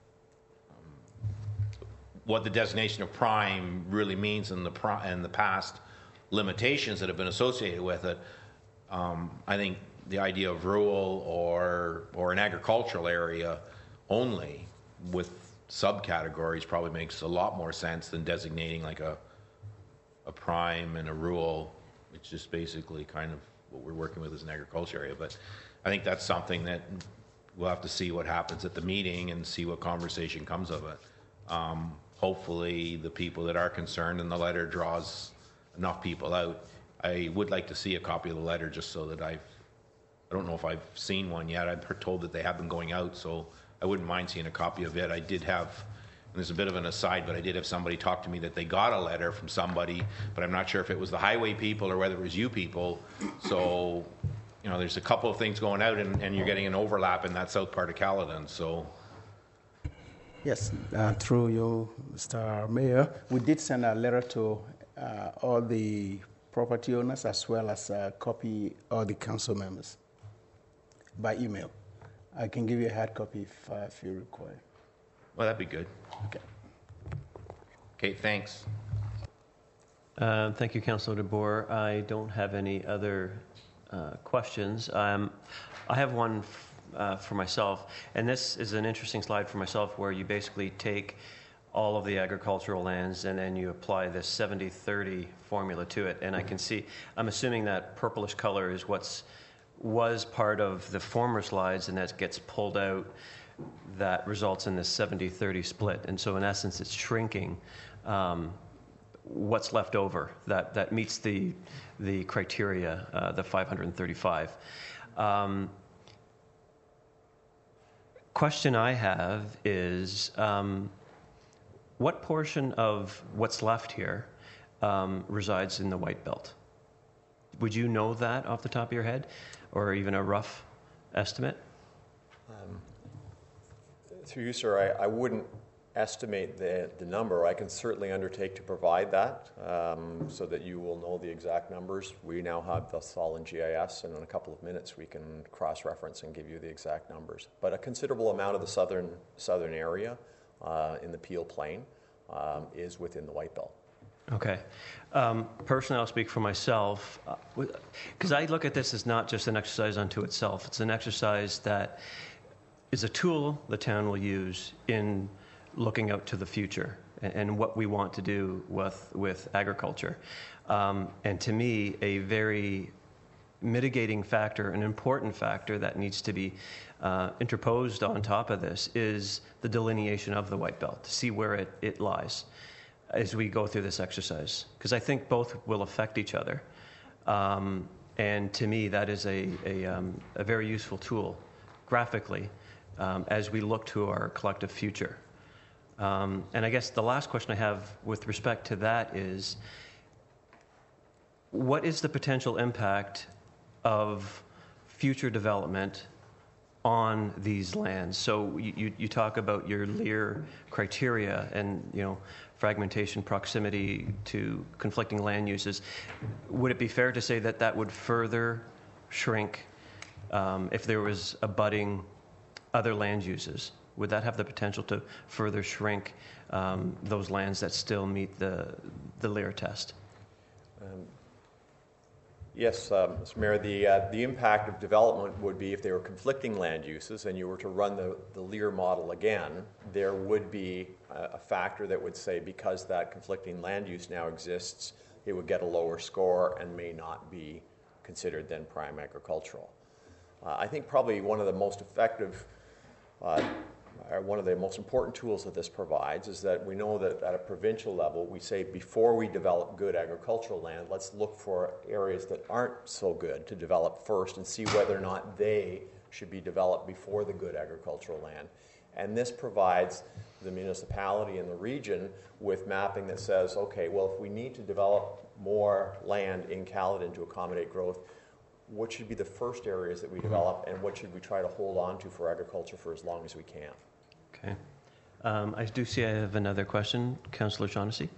what the designation of prime really means in the pri- and the past limitations that have been associated with it. Um, I think the idea of rural or or an agricultural area only with subcategories probably makes a lot more sense than designating like a a prime and a rural. It's just basically kind of what we're working with as an agriculture area, but I think that's something that we'll have to see what happens at the meeting and see what conversation comes of it. Um, hopefully the people that are concerned and the letter draws enough people out. I would like to see a copy of the letter just so that I've, I don't know if I've seen one yet. I've heard told that they have been going out, so I wouldn't mind seeing a copy of it. I did have, and there's a bit of an aside, but I did have somebody talk to me that they got a letter from somebody, but I'm not sure if it was the highway people or whether it was you people. So, you know, there's a couple of things going out, and, and you're getting an overlap in that south part of Caledon. So, Yes, uh, through you, Mister Mayor, we did send a letter to uh, all the property owners as well as a copy all the council members by email. I can give you a hard copy if, uh, if you require. well, that'd be good. Okay. Okay, thanks. Uh, Thank you, Councillor DeBoer. I don't have any other uh, questions. Um, I have one f- uh, for myself, and this is an interesting slide for myself where you basically take all of the agricultural lands and then you apply this seventy thirty formula to it. And I can see, I'm assuming that purplish color is what's was part of the former slides, and that gets pulled out. That results in this seventy thirty split. And so in essence, it's shrinking um, what's left over that, that meets the, the criteria, uh, the five hundred thirty-five. Um, question I have is, um, what portion of what's left here um, resides in the White Belt? Would you know that off the top of your head, or even a rough estimate? Um, through you, sir, I, I wouldn't estimate the, the number. I can certainly undertake to provide that um, so that you will know the exact numbers. We now have this all in G I S, and in a couple of minutes we can cross-reference and give you the exact numbers. But a considerable amount of the southern southern area uh, in the Peel Plain um, is within the White Belt. Okay. Um, personally, I'll speak for myself, because uh, I look at this as not just an exercise unto itself. It's an exercise that is a tool the town will use in looking out to the future and, and what we want to do with, with agriculture. Um, and to me, a very mitigating factor, an important factor that needs to be uh, interposed on top of this is the delineation of the white belt, to see where it, it lies as we go through this exercise, because I think both will affect each other. Um, and to me, that is a, a, um, a very useful tool graphically um, as we look to our collective future. Um, and I guess the last question I have with respect to that is, what is the potential impact of future development on these lands? So you, you, you talk about your Lear criteria and, you know, fragmentation, proximity to conflicting land uses. Would it be fair to say that that would further shrink um, if there was abutting other land uses? Would that have the potential to further shrink um, those lands that still meet the, the Lear test? Um, Yes, um, Mister Mayor, the, uh, the impact of development would be if there were conflicting land uses and you were to run the, the Lear model again, there would be a, a factor that would say because that conflicting land use now exists, it would get a lower score and may not be considered then prime agricultural. Uh, I think probably one of the most effective uh, Uh, one of the most important tools that this provides is that we know that at a provincial level, we say before we develop good agricultural land, let's look for areas that aren't so good to develop first and see whether or not they should be developed before the good agricultural land. And this provides the municipality and the region with mapping that says, okay, well, if we need to develop more land in Caledon to accommodate growth, what should be the first areas that we develop and what should we try to hold on to for agriculture for as long as we can? Okay. Um, I do see I have another question. Councillor Shaughnessy.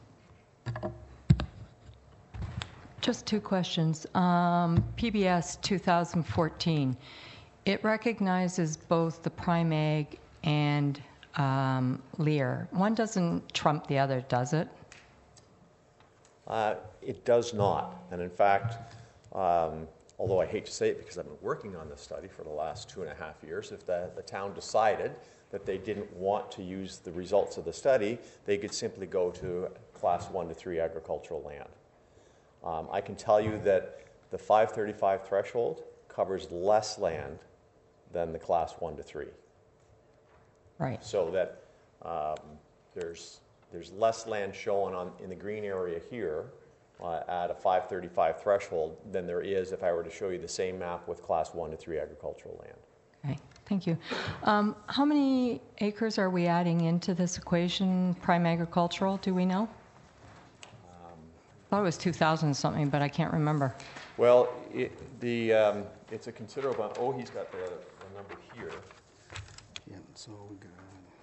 Just two questions. Um, P B S two thousand fourteen, it recognizes both the prime ag and um, Lear. One doesn't trump the other, does it? Uh, it does not. And in fact, um, although I hate to say it because I've been working on this study for the last two and a half years, if the, the town decided that they didn't want to use the results of the study, they could simply go to class one to three agricultural land. Um, I can tell you that the five thirty-five threshold covers less land than the class one to three. Right. So that um, there's there's less land shown on in the green area here uh, at a five thirty-five threshold than there is if I were to show you the same map with class one to three agricultural land. Okay, thank you. Um, how many acres are we adding into this equation, prime agricultural, do we know? Um, I thought it was two thousand something, but I can't remember. Well, it, the um, it's a considerable, oh, he's got the, the number here. Yeah, so we got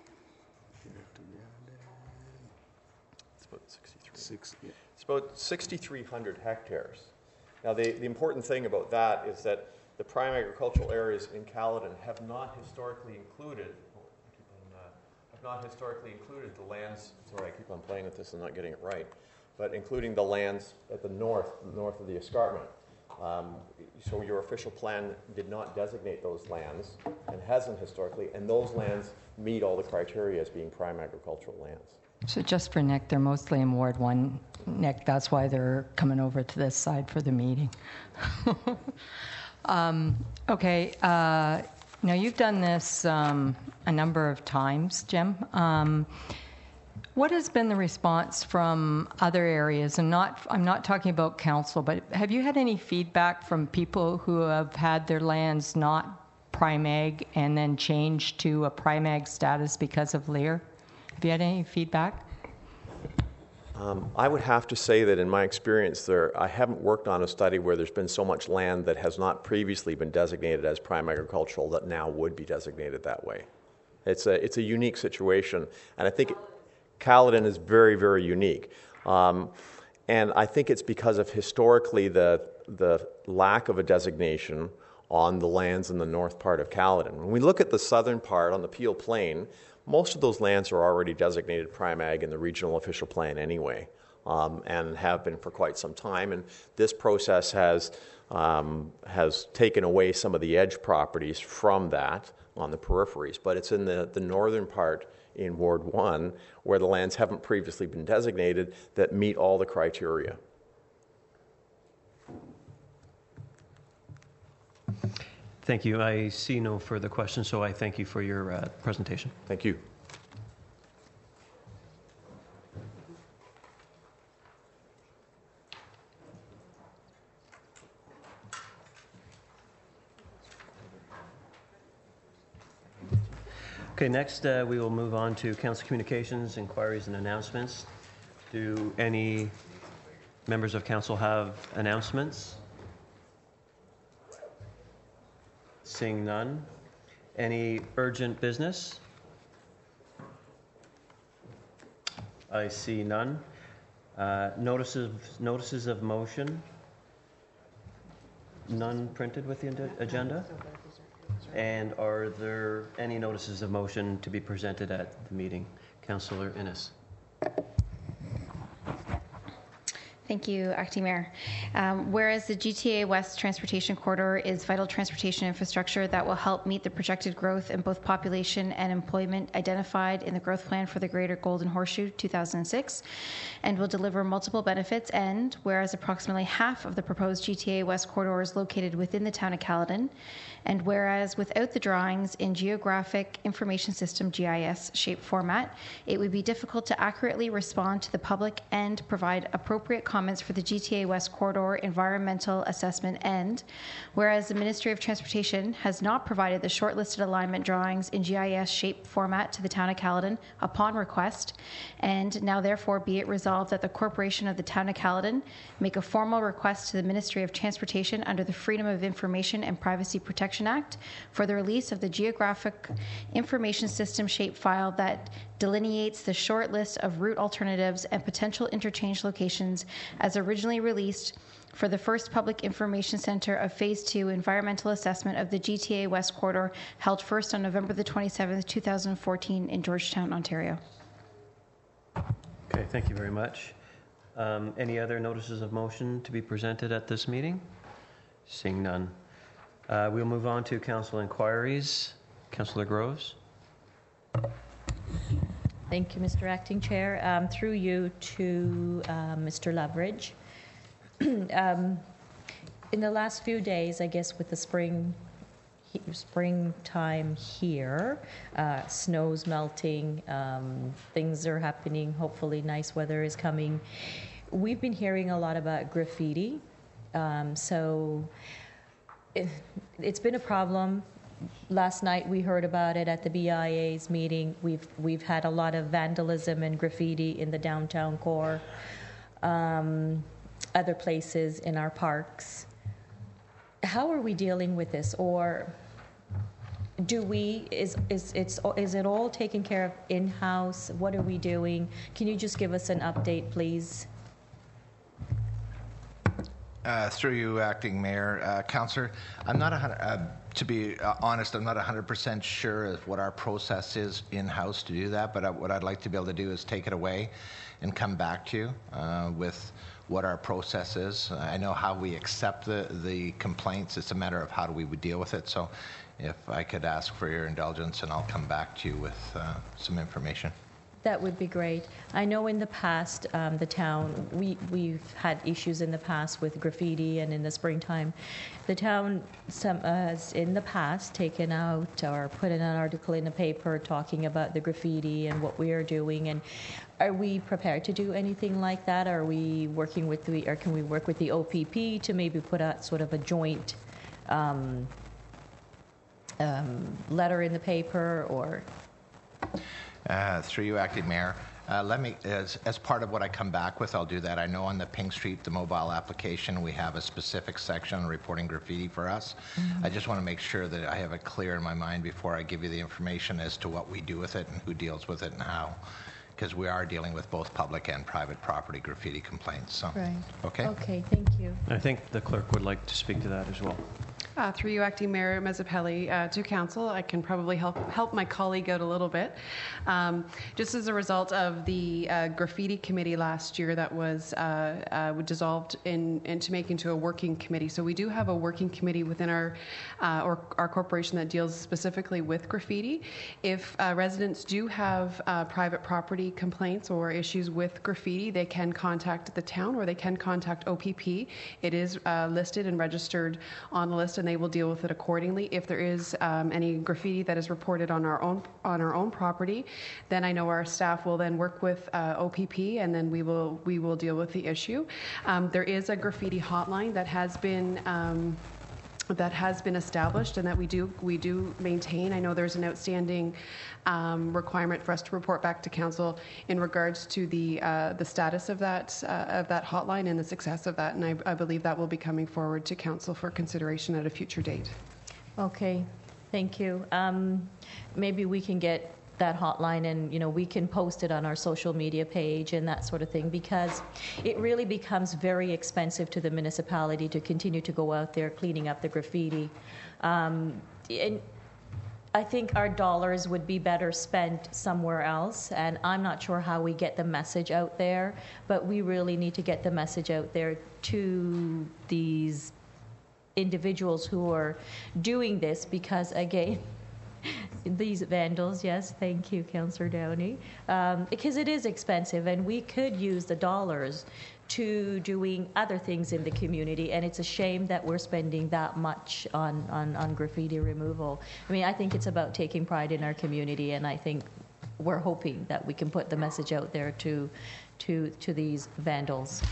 It's about sixty-three. six, yeah. It's about sixty-three hundred hectares. Now, the, the important thing about that is that the prime agricultural areas in Caledon have not historically included, oh, I keep on, uh, have not historically included the lands, sorry, I keep on playing with this and not getting it right, but including the lands at the north, north of the escarpment. Um, so your official plan did not designate those lands and hasn't historically, and those lands meet all the criteria as being prime agricultural lands. So just for Nick, they're mostly in Ward one. Nick, that's why they're coming over to this side for the meeting. um, okay, uh, now you've done this um, a number of times, Jim. Um, what has been the response from other areas? And not, I'm not talking about council, but have you had any feedback from people who have had their lands not prime ag and then changed to a prime ag status because of Lear? Have you had any feedback? Um, I would have to say that in my experience there, I haven't worked on a study where there's been so much land that has not previously been designated as prime agricultural that now would be designated that way. It's a, it's a unique situation, and I think Caledon is very, very unique. Um, and I think it's because of historically the, the lack of a designation on the lands in the north part of Caledon. When we look at the southern part on the Peel Plain, most of those lands are already designated prime ag in the regional official plan anyway. um, and have been for quite some time. And this process has um, has taken away some of the edge properties from that on the peripheries, but it's in the, the northern part in Ward one where the lands haven't previously been designated that meet all the criteria. Thank you. I see no further questions, so I thank you for your uh, presentation. Thank you. Okay, next uh, we will move on to council communications, inquiries, and announcements. Do any members of council have announcements? Seeing none. Any urgent business? I see none. Uh, notices, notices of motion? None printed with the ag- agenda? And are there any notices of motion to be presented at the meeting? Councillor Innes. Thank you, Acting Mayor. Um, whereas the G T A West Transportation Corridor is vital transportation infrastructure that will help meet the projected growth in both population and employment identified in the growth plan for the Greater Golden Horseshoe two thousand six, and will deliver multiple benefits, and whereas approximately half of the proposed G T A West Corridor is located within the town of Caledon, and whereas without the drawings in Geographic Information System G I S shape format, it would be difficult to accurately respond to the public and provide appropriate comments for the G T A West Corridor environmental assessment, and whereas the Ministry of Transportation has not provided the shortlisted alignment drawings in G I S shape format to the town of Caledon upon request, and now therefore be it resolved that the Corporation of the Town of Caledon make a formal request to the Ministry of Transportation under the Freedom of Information and Privacy Protection Act for the release of the Geographic Information System shape file that delineates the short list of route alternatives and potential interchange locations as originally released for the first Public Information Center of Phase two Environmental Assessment of the G T A West Corridor, held first on November the twenty-seventh, two thousand fourteen in Georgetown, Ontario. Okay, thank you very much. Um, any other notices of motion to be presented at this meeting? Seeing none. Uh, we'll move on to council inquiries. Councillor Groves. Thank you, Mister Acting Chair. Um, through you to uh, Mister Loveridge. um, in the last few days, I guess with the spring, he, springtime here, uh, snow's melting, um, things are happening, hopefully nice weather is coming. We've been hearing a lot about graffiti. Um, so it, it's been a problem. Last night we heard about it at the B I A's meeting. We've we've had a lot of vandalism and graffiti in the downtown core, um, other places in our parks. How are we dealing with this, or do we is is it's is it all taken care of in-house? What are we doing? Can you just give us an update, please? Uh, through you, Acting Mayor, uh, Councillor, I'm not a hundred. Uh, to be uh, honest, I'm not one hundred percent sure of what our process is in-house to do that. But uh, what I'd like to be able to do is take it away, and come back to you uh, with what our process is. I know how we accept the the complaints. It's a matter of how do we would deal with it. So, if I could ask for your indulgence, and I'll come back to you with uh, some information. That would be great. I know in the past, um, the town, we, we've had issues in the past with graffiti, and in the springtime, the town some, uh, has in the past taken out or put in an article in the paper talking about the graffiti and what we are doing. And are we prepared to do anything like that? Are we working with the, or can we work with the O P P to maybe put out sort of a joint um, um, letter in the paper, or? Uh, through you, Acting Mayor, uh, let me, as, as part of what I come back with, I'll do that. I know on the Pink Street, the mobile application, we have a specific section on reporting graffiti for us. Mm-hmm. I just want to make sure that I have it clear in my mind before I give you the information as to what we do with it and who deals with it and how, because we are dealing with both public and private property graffiti complaints. So, right. Okay. Okay. Thank you. I think the clerk would like to speak to that as well. Uh, through you, Acting Mayor Mezzapelli, uh, to Council. I can probably help help my colleague out a little bit. Um, just as a result of the uh, graffiti committee last year that was uh, uh, dissolved in, into make into a working committee. So we do have a working committee within our uh, or our corporation that deals specifically with graffiti. If uh, residents do have uh, private property complaints or issues with graffiti, they can contact the town or they can contact O P P. It is uh, listed and registered on the list, and they will deal with it accordingly. If there is um, any graffiti that is reported on our own on our own property, then I know our staff will then work with uh, O P P, and then we will we will deal with the issue. Um, there is a graffiti hotline that has been. Um, that has been established and that we do we do maintain. I know there's an outstanding um, requirement for us to report back to council in regards to the uh, the status of that uh, of that hotline and the success of that, and I, I believe that will be coming forward to council for consideration at a future date. Okay, thank you. Um, maybe we can get that hotline, and you know we can post it on our social media page and that sort of thing, because it really becomes very expensive to the municipality to continue to go out there cleaning up the graffiti. Um, and I think our dollars would be better spent somewhere else, and I'm not sure how we get the message out there, but we really need to get the message out there to these individuals who are doing this, because again, these vandals, yes, thank you, Councillor Downey, um, because it is expensive, and we could use the dollars to doing other things in the community, and it's a shame that we're spending that much on, on, on graffiti removal. I mean, I think it's about taking pride in our community, and I think we're hoping that we can put the message out there to, to, to these vandals.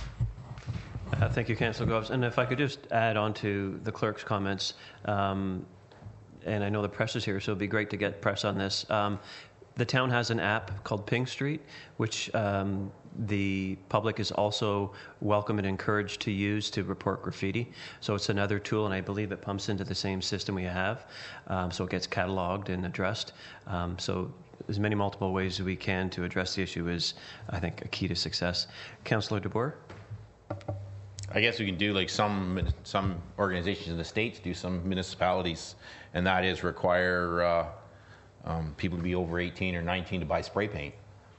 Uh, thank you, Councillor Groves. And if I could just add on to the clerk's comments, um, and I know the press is here, so it'd be great to get press on this. Um, the town has an app called Pink Street, which um, the public is also welcome and encouraged to use to report graffiti. So it's another tool, and I believe it pumps into the same system we have. Um, so it gets cataloged and addressed. Um, so as many multiple ways as we can to address the issue is, I think, a key to success. Councillor DeBoer? I guess we can do like some some organizations in the States do, some municipalities, and that is require uh, um, people to be over eighteen or nineteen to buy spray paint,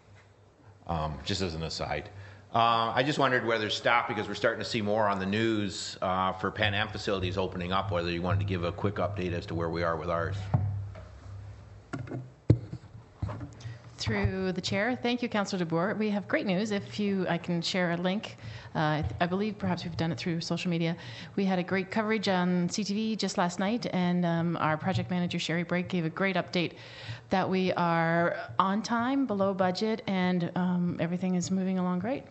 um, just as an aside. Uh, I just wondered whether staff, because we're starting to see more on the news uh, for Pan Am facilities opening up, whether you wanted to give a quick update as to where we are with ours. Through the chair, thank you, Councillor DeBoer. We have great news. If you, I can share a link. Uh, I believe perhaps we've done it through social media. We had a great coverage on C T V just last night, and um, our project manager Sherry Brake gave a great update that we are on time, below budget, and um, everything is moving along great.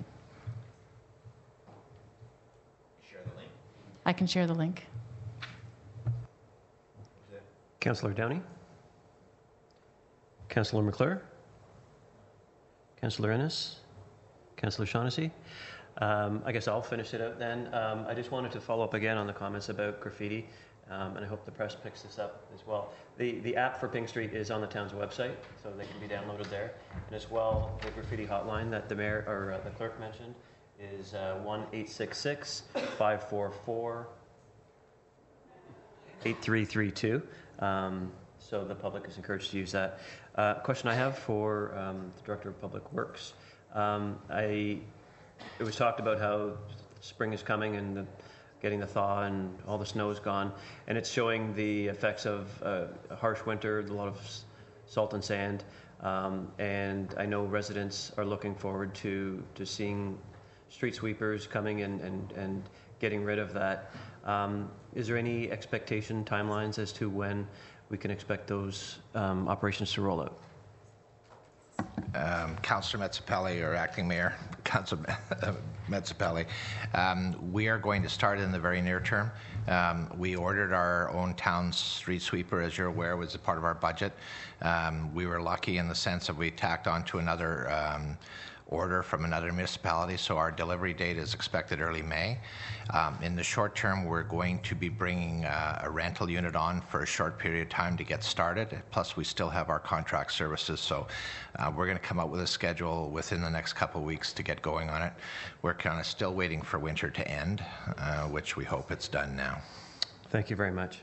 Share the link. I can share the link. Councillor Downey? Councillor McClure? Councillor Ennis? Councillor Shaughnessy? Um, I guess I'll finish it out then. Um, I just wanted to follow up again on the comments about graffiti, um, and I hope the press picks this up as well. The, the app for Pink Street is on the town's website, so they can be downloaded there. And as well, the graffiti hotline that the mayor or uh, the clerk mentioned is uh, one eight six six, five four four, eight three three two. Um, so the public is encouraged to use that. Uh, question I have for um, the Director of Public Works. Um, I, it was talked about how spring is coming and the, getting the thaw and all the snow is gone, and it's showing the effects of uh, a harsh winter, a lot of s- salt and sand, um, and I know residents are looking forward to, to seeing street sweepers coming and, and, and getting rid of that. Um, is there any expectation timelines as to when we can expect those um, operations to roll out? Um, Councillor Mezzapelli, or Acting Mayor, Councillor Mezzapelli, um, we are going to start in the very near term. Um, we ordered our own town street sweeper, as you're aware, was a part of our budget. Um, we were lucky in the sense that we tacked on to another um, order from another municipality, so our delivery date is expected early May. Um, in the short term, we're going to be bringing uh, a rental unit on for a short period of time to get started, plus we still have our contract services, so uh, we're going to come up with a schedule within the next couple of weeks to get going on it. We're kind of still waiting for winter to end, uh, which we hope it's done now. Thank you very much.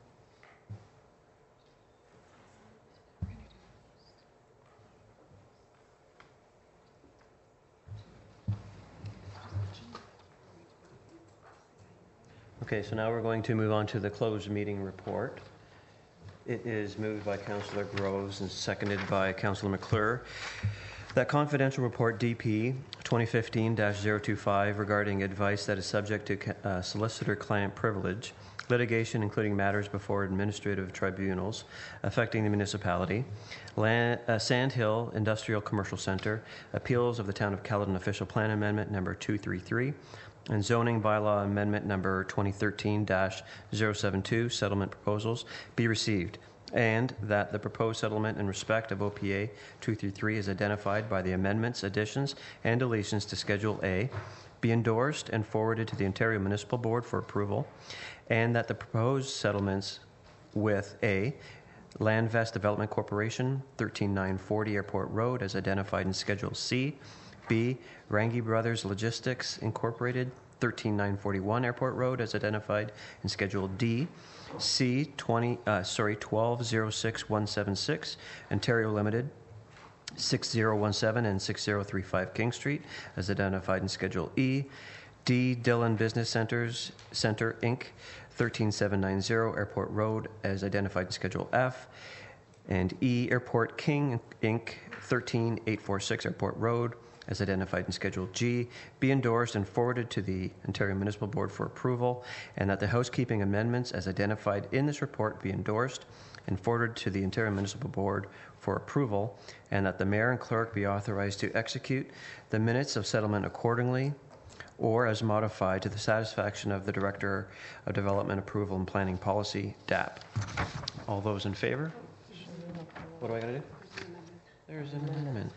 Okay, so now we're going to move on to the closed meeting report. It is moved by Councillor Groves and seconded by Councillor McClure that confidential report D P twenty fifteen dash zero two five regarding advice that is subject to uh, solicitor-client privilege, litigation including matters before administrative tribunals affecting the municipality, Land, uh, Sand Hill Industrial Commercial Centre, appeals of the Town of Caledon Official Plan Amendment number two thirty-three, and zoning bylaw amendment number twenty thirteen dash zero seven two settlement proposals be received, and that the proposed settlement in respect of O P A two thirty-three is identified by the amendments, additions, and deletions to Schedule A be endorsed and forwarded to the Ontario Municipal Board for approval, and that the proposed settlements with A, Landvest Development Corporation, thirteen nine forty Airport Road, as identified in Schedule C, B, Rangi Brothers Logistics Incorporated, thirteen nine forty-one Airport Road, as identified in Schedule D, C, twenty, uh, sorry, twelve oh six one seven six Ontario Limited, sixty seventeen and sixty thirty-five King Street, as identified in Schedule E, D, Dillon Business Centers Center Incorporated, thirteen seven ninety Airport Road, as identified in Schedule F, and E, Airport King Incorporated, thirteen eight forty-six Airport Road, as identified in Schedule G, be endorsed and forwarded to the Ontario Municipal Board for approval, and that the housekeeping amendments as identified in this report be endorsed and forwarded to the Ontario Municipal Board for approval, and that the Mayor and Clerk be authorized to execute the minutes of settlement accordingly, or as modified to the satisfaction of the Director of Development Approval and Planning Policy, D A P. All those in favor? What do I got to do? There's an amendment.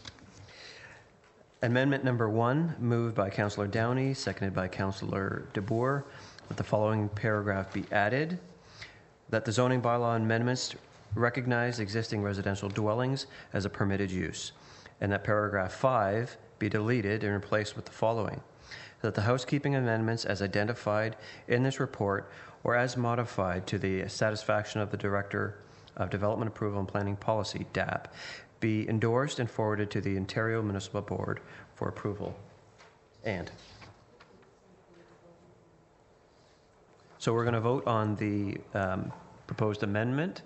Amendment number one, moved by Councillor Downey, seconded by Councillor DeBoer, that the following paragraph be added: that the zoning bylaw amendments recognize existing residential dwellings as a permitted use, and that paragraph five be deleted and replaced with the following: that the housekeeping amendments as identified in this report or as modified to the satisfaction of the Director of Development Approval and Planning Policy, D A P, be endorsed and forwarded to the Ontario Municipal Board for approval. And so we're going to vote on the um, proposed amendment.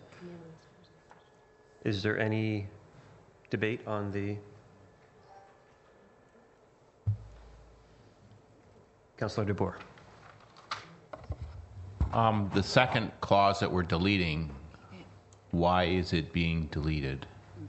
Is there any debate on the... Councillor DeBoer. Um, the second clause that we're deleting, why is it being deleted?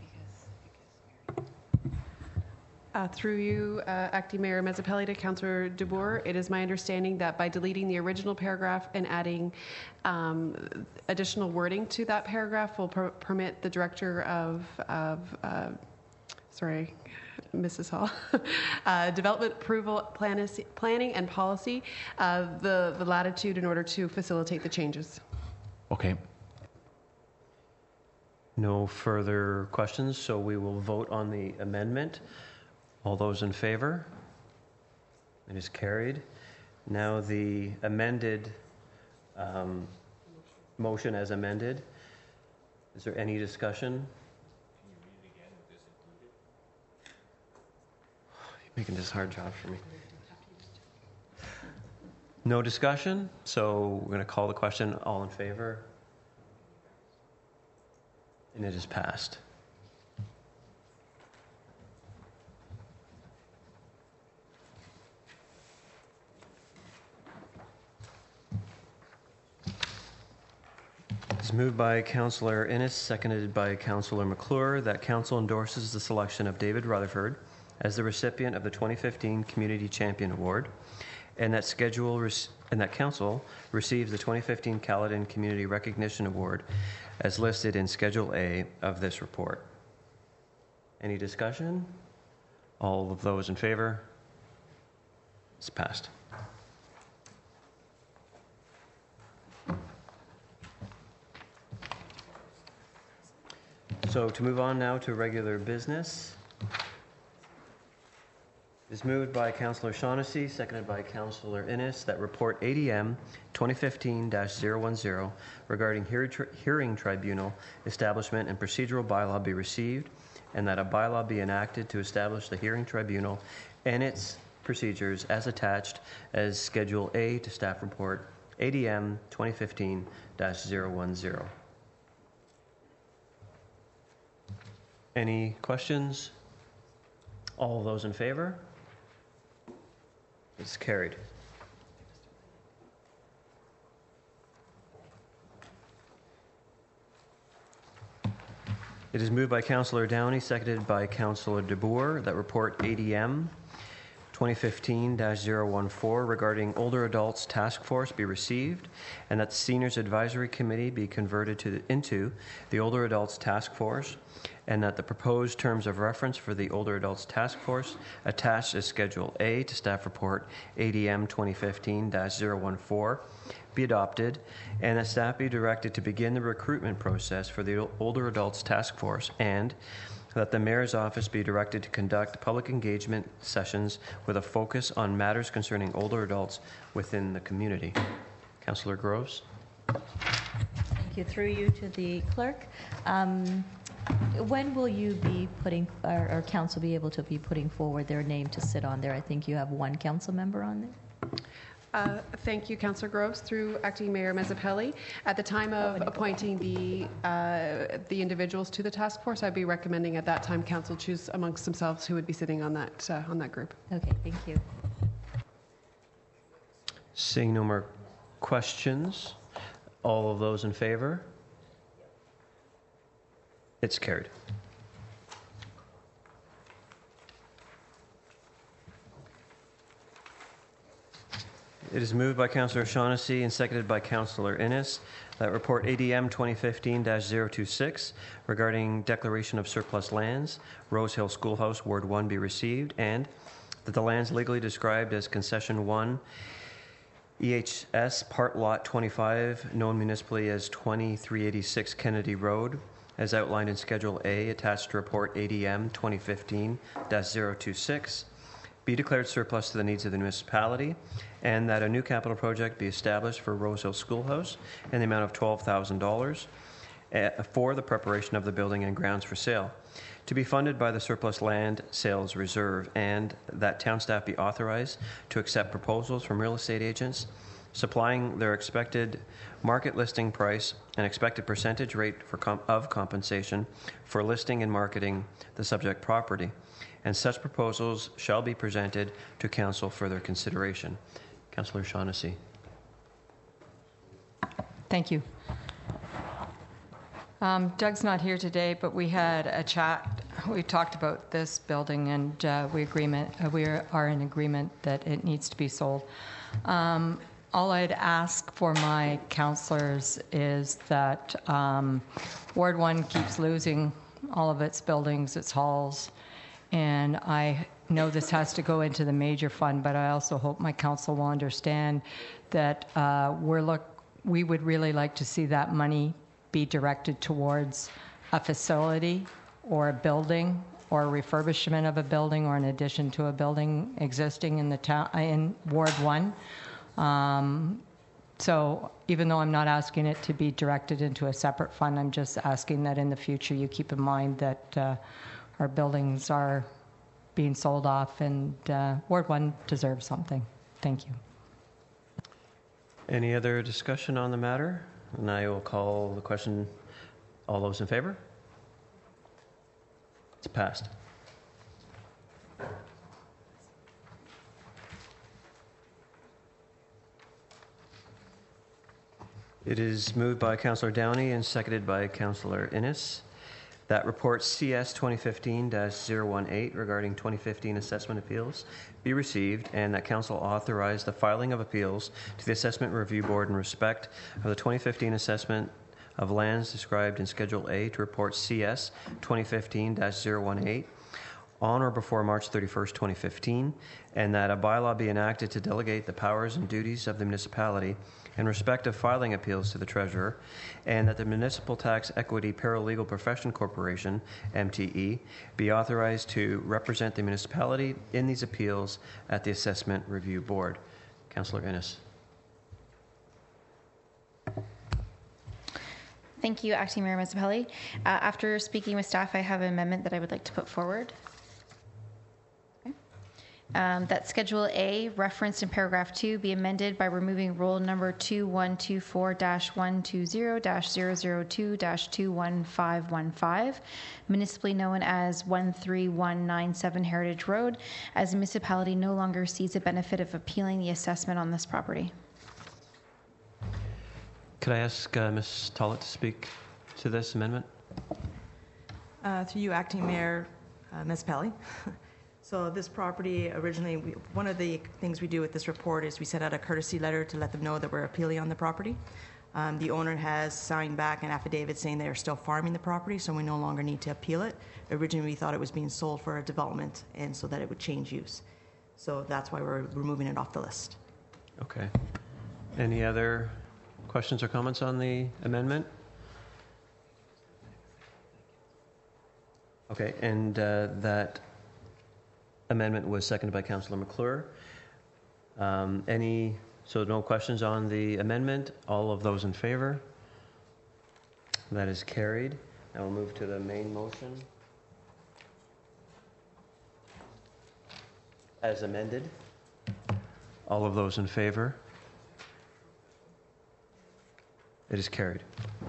Uh, through you, uh, Acting Mayor Mezzapelli, to Councillor DeBoer, it is my understanding that by deleting the original paragraph and adding um, additional wording to that paragraph will per- permit the Director of, of uh, sorry, Missus Hall, uh, Development Approval plan- Planning and Policy, uh, the, the latitude in order to facilitate the changes. Okay. No further questions, so we will vote on the amendment. All those in favor? It is carried. Now the amended um, motion as amended. Is there any discussion? Can you read it again with this included? You're making this a hard job for me. No discussion, so we're going to call the question. All in favor? And it is passed. It's moved by Councillor Innes, seconded by Councillor McClure, that Council endorses the selection of David Rutherford as the recipient of the twenty fifteen Community Champion Award, and that schedule res- and that Council receives the twenty fifteen Caledon Community Recognition Award as listed in Schedule A of this report. Any discussion? All of those in favor? It's passed. So to move on now to regular business. Is It's moved by Councillor Shaughnessy, seconded by Councillor Innes, that report A D M twenty fifteen dash zero one zero regarding hearing, tri- hearing tribunal establishment and procedural bylaw be received, and that a bylaw be enacted to establish the hearing tribunal and its procedures as attached as Schedule A to staff report A D M twenty fifteen dash zero one zero. Any questions? All those in favor? It's carried. It is moved by Councillor Downey, seconded by Councillor DeBoer, that report A D M twenty fifteen dash zero one four regarding Older Adults Task Force be received, and that the Seniors Advisory Committee be converted to the, into the Older Adults Task Force, and that the proposed terms of reference for the Older Adults Task Force attached as Schedule A to staff report A D M twenty fifteen dash zero one four be adopted, and that staff be directed to begin the recruitment process for the Older Adults Task Force, and that the Mayor's Office be directed to conduct public engagement sessions with a focus on matters concerning older adults within the community. Councillor Groves. Thank you. Through you to the clerk. Um, when will you be putting, or, or council be able to be putting forward their name to sit on there? I think you have one council member on there. Uh, thank you, Councillor Groves. Through Acting Mayor Mezzapelli, at the time of appointing the uh, the individuals to the task force, I'd be recommending at that time council choose amongst themselves who would be sitting on that uh, on that group. Okay, thank you. Seeing no more questions, all of those in favor? It's carried. It is moved by Councillor Shaughnessy and seconded by Councillor Innes that report A D M twenty fifteen dash zero two six regarding declaration of surplus lands, Rose Hill Schoolhouse, Ward one be received, and that the lands legally described as Concession one, E H S Part Lot twenty-five, known municipally as twenty-three eighty-six Kennedy Road, as outlined in Schedule A attached to report A D M twenty fifteen dash zero two six, be declared surplus to the needs of the municipality, and that a new capital project be established for Rose Hill Schoolhouse in the amount of twelve thousand dollars for the preparation of the building and grounds for sale, to be funded by the surplus land sales reserve, and that town staff be authorized to accept proposals from real estate agents supplying their expected market listing price and expected percentage rate for comp- of compensation for listing and marketing the subject property, and such proposals shall be presented to council for their consideration. Councillor Shaughnessy. Thank you. Um, Doug's not here today, but we had a chat. We talked about this building, and uh, we agreement uh, we are in agreement that it needs to be sold. Um, all I'd ask for my councillors is that um, Ward one keeps losing all of its buildings, its halls, and I know this has to go into the major fund, but I also hope my council will understand that uh, we're look. We would really like to see that money be directed towards a facility or a building or a refurbishment of a building or an addition to a building existing in the town in Ward one. Um, so even though I'm not asking it to be directed into a separate fund, I'm just asking that in the future you keep in mind that uh, our buildings are being sold off, and uh, Ward one deserves something. Thank you. Any other discussion on the matter? And I will call the question. All those in favor? It's passed. It is moved by Councillor Downey and seconded by Councillor Innes that report C S twenty fifteen dash zero one eight regarding twenty fifteen assessment appeals be received, and that council authorize the filing of appeals to the Assessment Review Board in respect of the twenty fifteen assessment of lands described in Schedule A to report C S twenty fifteen dash zero one eight, on or before March thirty-first, twenty fifteen, and that a bylaw be enacted to delegate the powers and duties of the municipality in respect of filing appeals to the treasurer, and that the Municipal Tax Equity Paralegal Profession Corporation, M T E, be authorized to represent the municipality in these appeals at the Assessment Review Board. Councillor Innes. Thank you, Acting Mayor Mazzapelli. Uh, after speaking with staff, I have an amendment that I would like to put forward. Um, that Schedule A, referenced in paragraph two, be amended by removing rule number two one two four dash one two zero dash zero zero two dash two one five one five, municipally known as one three one nine seven Heritage Road, as the municipality no longer sees the benefit of appealing the assessment on this property. Could I ask uh, Miz Tollett to speak to this amendment? Uh, through you, Acting Mayor uh, Mazzapelli. So this property originally, we, one of the things we do with this report is we send out a courtesy letter to let them know that we're appealing on the property. Um, the owner has signed back an affidavit saying they are still farming the property, so we no longer need to appeal it. Originally, we thought it was being sold for a development and so that it would change use. So that's why we're removing it off the list. Okay. Any other questions or comments on the amendment? Okay, and uh, that amendment was seconded by Councillor McClure. Um, any, so no questions on the amendment? All of those in favor? That is carried. Now we'll move to the main motion. As amended. All of those in favor? It is carried.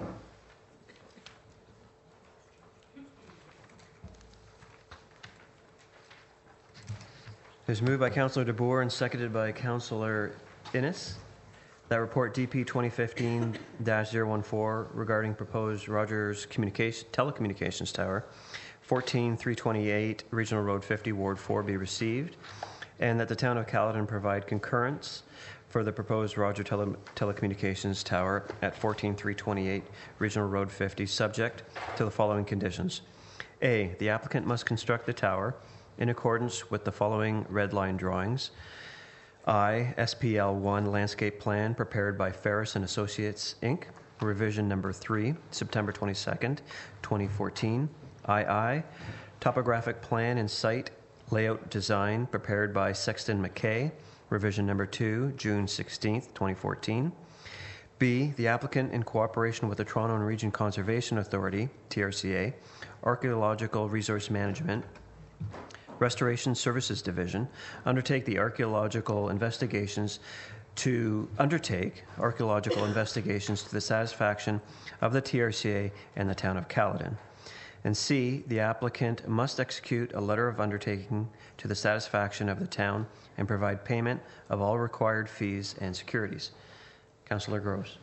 It is moved by Councillor DeBoer and seconded by Councillor Innes that report D P twenty fifteen dash zero one four regarding proposed Rogers communication, telecommunications tower, fourteen three twenty-eight Regional Road fifty, Ward four be received, and that the town of Caledon provide concurrence for the proposed Roger tele- telecommunications tower at fourteen three twenty-eight Regional Road fifty, subject to the following conditions. A, the applicant must construct the tower in accordance with the following red line drawings. I, S P L one landscape plan prepared by Ferris and Associates, Incorporated, revision number three, September twenty-second, twenty fourteen. two, topographic plan and site layout design prepared by Sexton McKay, revision number two, June sixteenth, twenty fourteen. B, the applicant, in cooperation with the Toronto and Region Conservation Authority, T R C A, Archaeological Resource Management, Restoration Services Division, undertake the archaeological investigations to undertake archaeological investigations to the satisfaction of the T R C A and the town of Caledon. And C, the applicant must execute a letter of undertaking to the satisfaction of the town and provide payment of all required fees and securities. Councillor Groves.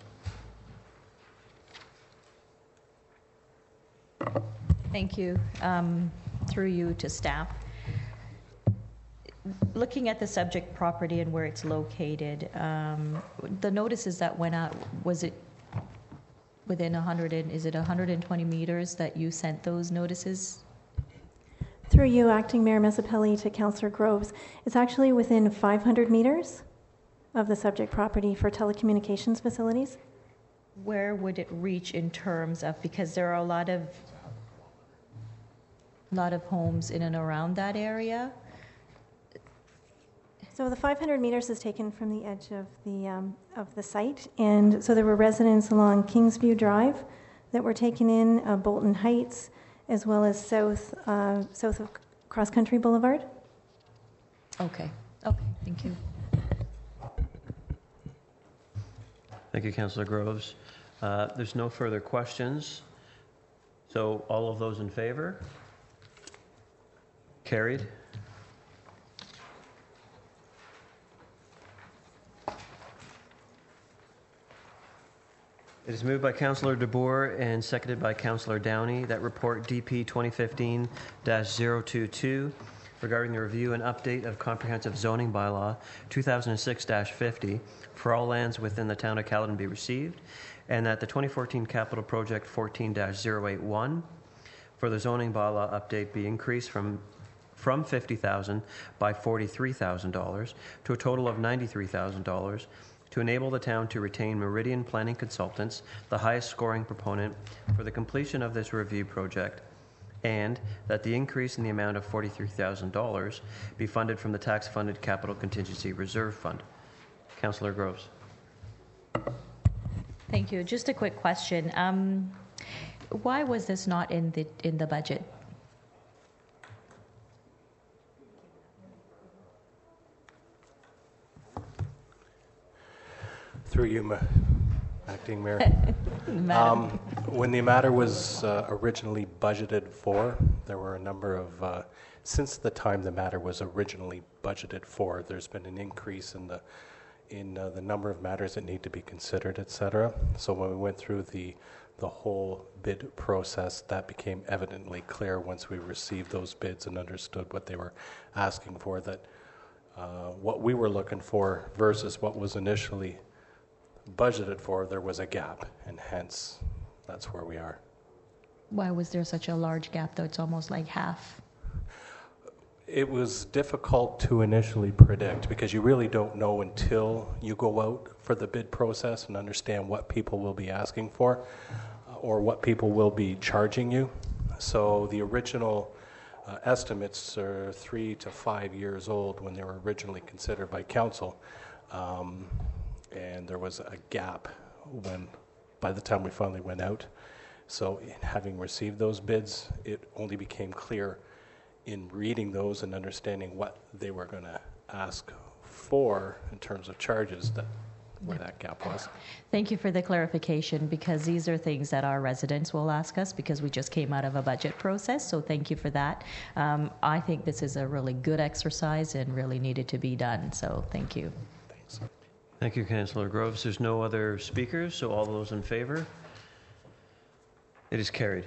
Thank you. Um, through you to staff. Looking at the subject property and where it's located, um, the notices that went out, was it within one hundred, and, is it one hundred twenty meters that you sent those notices? Through you, Acting Mayor Mazzapelli, to Councillor Groves, it's actually within five hundred meters of the subject property for telecommunications facilities. Where would it reach in terms of, because there are a lot of lot of homes in and around that area? So the five hundred meters is taken from the edge of the um, of the site, and so there were residents along Kingsview Drive that were taken in, uh, Bolton Heights, as well as south uh, south of Cross Country Boulevard. Okay. Okay. Thank you. Thank you, Councillor Groves. Uh, there's no further questions. So all of those in favor? Carried. It is moved by Councillor DeBoer and seconded by Councillor Downey that report D P twenty fifteen dash zero two two regarding the review and update of comprehensive zoning bylaw two thousand six dash fifty for all lands within the town of Caledon be received, and that the twenty fourteen capital project fourteen dash zero eight one for the zoning bylaw update be increased from from fifty thousand dollars by forty-three thousand dollars to a total of ninety-three thousand dollars to enable the town to retain Meridian Planning Consultants, the highest scoring proponent, for the completion of this review project, and that the increase in the amount of forty-three thousand dollars be funded from the tax-funded Capital Contingency Reserve Fund. Councillor Groves. Thank you. Just a quick question. Um, why was this not in the in the budget? Through you, Ma- Acting Mayor. um, when the matter was uh, originally budgeted for, there were a number of, uh, since the time the matter was originally budgeted for, there's been an increase in the in uh, the number of matters that need to be considered, et cetera. So when we went through the the whole bid process, that became evidently clear once we received those bids and understood what they were asking for, that uh, what we were looking for versus what was initially budgeted for, there was a gap, and hence that's where we are. Why was there such a large gap, though? It's almost like half. It was difficult to initially predict because you really don't know until you go out for the bid process and understand what people will be asking for uh, or what people will be charging you. So the original uh, estimates are three to five years old when they were originally considered by council. Um, and there was a gap when, by the time we finally went out. So in having received those bids, it only became clear in reading those and understanding what they were going to ask for in terms of charges, that where that gap was. Thank you for the clarification, because these are things that our residents will ask us because we just came out of a budget process, so thank you for that. Um, I think this is a really good exercise and really needed to be done, so thank you. Thanks. Thank you, Councillor Groves. There's no other speakers, so all those in favor? It is carried.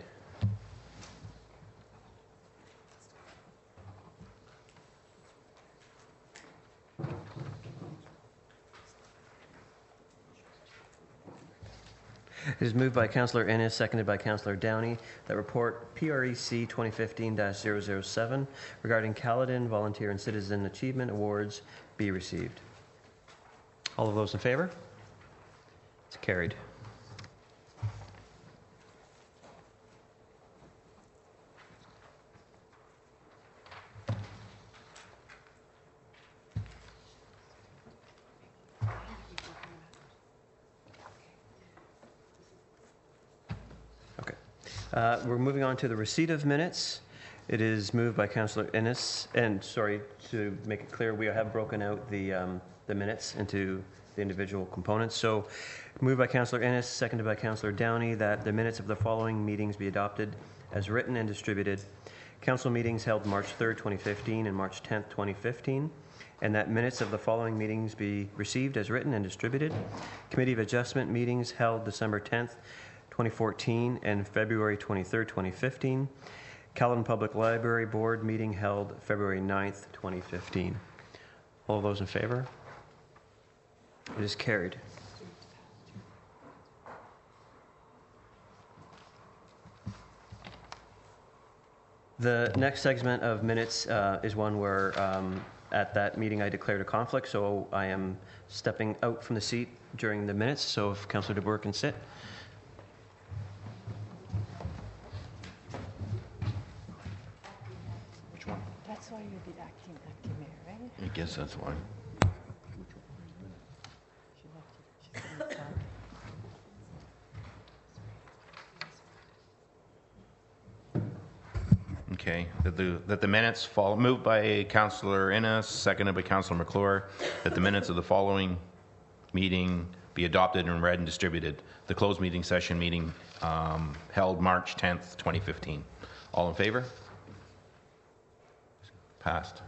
It is moved by Councillor Ennis, seconded by Councillor Downey, that report P R E C twenty fifteen dash zero zero seven regarding Caledon Volunteer and Citizen Achievement Awards be received. All of those in favor? It's carried. Uh, we're moving on to the receipt of minutes. It is moved by Councillor Ennis, and sorry, to make it clear, we have broken out the um, the minutes into the individual components. So, moved by Councillor Ennis, seconded by Councillor Downey, that the minutes of the following meetings be adopted as written and distributed. Council meetings held March third, twenty fifteen and March tenth, twenty fifteen, and that minutes of the following meetings be received as written and distributed. Committee of Adjustment meetings held December tenth, twenty fourteen and February twenty-third, twenty fifteen. Caledon Public Library Board meeting held February ninth, twenty fifteen. All those in favor? It is carried. The next segment of minutes uh, is one where um, at that meeting I declared a conflict, so I am stepping out from the seat during the minutes, so if Councillor DeBoer can sit. That's why you're the acting, acting mayor, right? I guess that's why. Okay, that the, that the minutes fall, moved by Councillor Ennis, seconded by Councillor McClure, that the minutes of the following meeting be adopted and read and distributed. The closed meeting session meeting um, held March tenth, twenty fifteen. All in favor? Passed.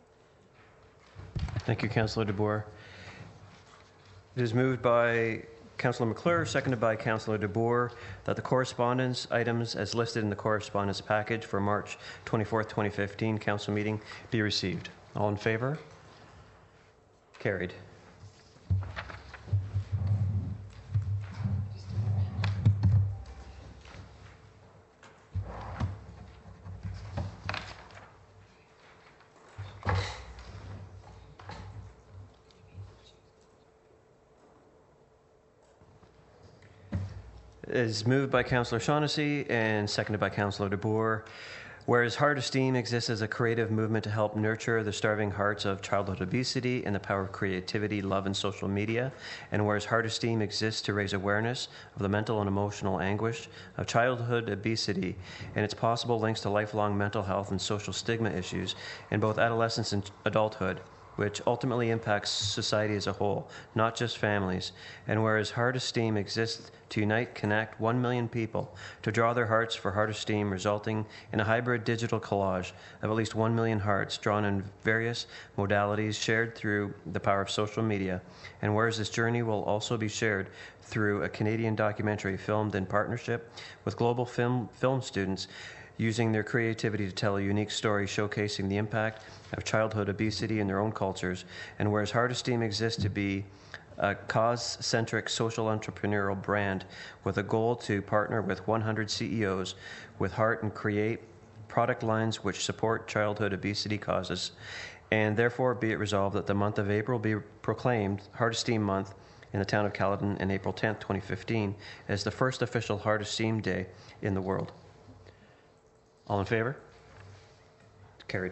Thank you, Councillor DeBoer. It is moved by Councillor McClure, seconded by Councillor DeBoer, that the correspondence items as listed in the correspondence package for March twenty-fourth, twenty fifteen council meeting be received. All in favor? Carried. Is moved by Councillor Shaughnessy and seconded by Councillor DeBoer. Whereas Heart Esteem exists as a creative movement to help nurture the starving hearts of childhood obesity and the power of creativity, love, and social media, and whereas Heart Esteem exists to raise awareness of the mental and emotional anguish of childhood obesity and its possible links to lifelong mental health and social stigma issues in both adolescence and adulthood, which ultimately impacts society as a whole, not just families. And whereas Heart Esteem exists to unite, connect one million people to draw their hearts for Heart Esteem, resulting in a hybrid digital collage of at least one million hearts drawn in various modalities shared through the power of social media. And whereas this journey will also be shared through a Canadian documentary filmed in partnership with global film, film students, using their creativity to tell a unique story showcasing the impact of childhood obesity in their own cultures. And whereas Heart Esteem exists to be a cause-centric social entrepreneurial brand with a goal to partner with one hundred C E Os with heart and create product lines which support childhood obesity causes. And therefore be it resolved that the month of April be proclaimed Heart Esteem Month in the town of Caledon on April tenth, twenty fifteen as the first official Heart Esteem Day in the world. All in favor? Carried.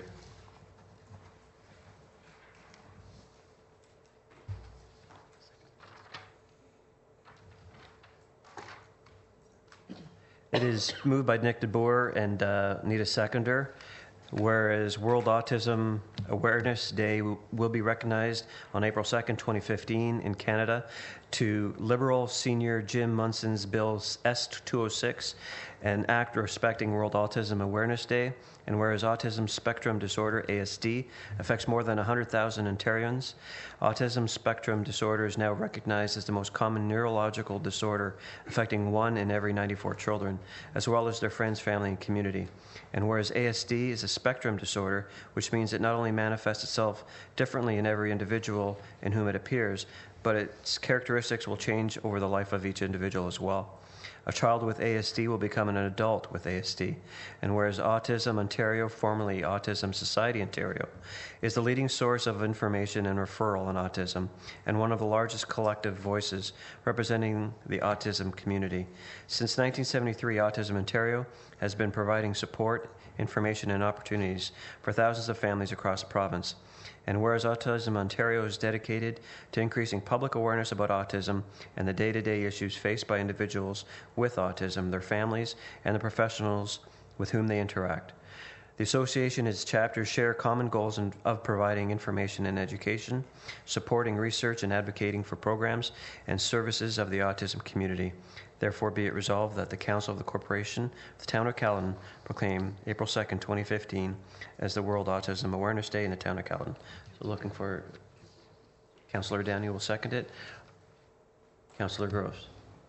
It is moved by Nick DeBoer and uh, need a seconder. Whereas World Autism Awareness Day will be recognized on April second, twenty fifteen in Canada to Liberal Senior Jim Munson's Bill S two oh six, an act respecting World Autism Awareness Day. And whereas autism spectrum disorder, A S D, affects more than one hundred thousand Ontarians, autism spectrum disorder is now recognized as the most common neurological disorder affecting one in every ninety-four children, as well as their friends, family, and community. And whereas A S D is a spectrum disorder, which means it not only manifests itself differently in every individual in whom it appears, but its characteristics will change over the life of each individual as well. A child with A S D will become an adult with A S D. And whereas Autism Ontario, formerly Autism Society Ontario, is the leading source of information and referral on autism and one of the largest collective voices representing the autism community. Since nineteen seventy-three, Autism Ontario has been providing support, information, and opportunities for thousands of families across the province. And whereas Autism Ontario is dedicated to increasing public awareness about autism and the day-to-day issues faced by individuals with autism, their families, and the professionals with whom they interact. The association and its chapters share common goals in, of providing information and education, supporting research and advocating for programs and services of the autism community. Therefore be it resolved that the Council of the Corporation of the Town of Caledon proclaim April second, twenty fifteen as the World Autism Awareness Day in the Town of Caledon. So looking for Councillor Daniel will second it. Councillor Groves.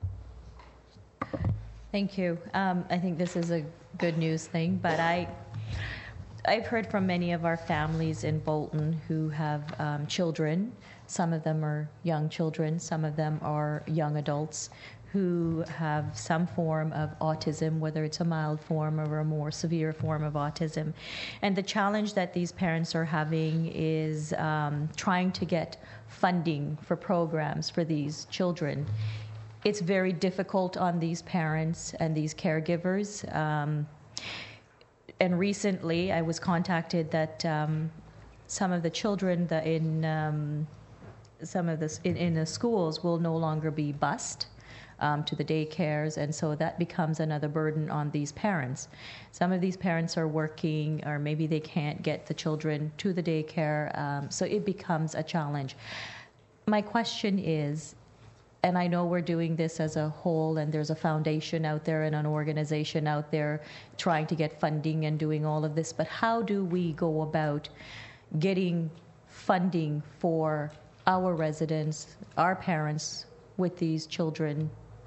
Thank you. Um, I think this is a good news thing, but I, I've heard from many of our families in Bolton who have um, children. Some of them are young children, some of them are young adults who have some form of autism, whether it's a mild form or a more severe form of autism. And the challenge that these parents are having is um, trying to get funding for programs for these children. It's very difficult on these parents and these caregivers. Um, and recently I was contacted that um, some of the children that in um, some of the in, in the schools will no longer be bused Um, to the daycares, and so that becomes another burden on these parents. Some of these parents are working, or maybe they can't get the children to the daycare, um, so it becomes a challenge. My question is, and I know we're doing this as a whole, and there's a foundation out there and an organization out there trying to get funding and doing all of this, but how do we go about getting funding for our residents, our parents, with these children?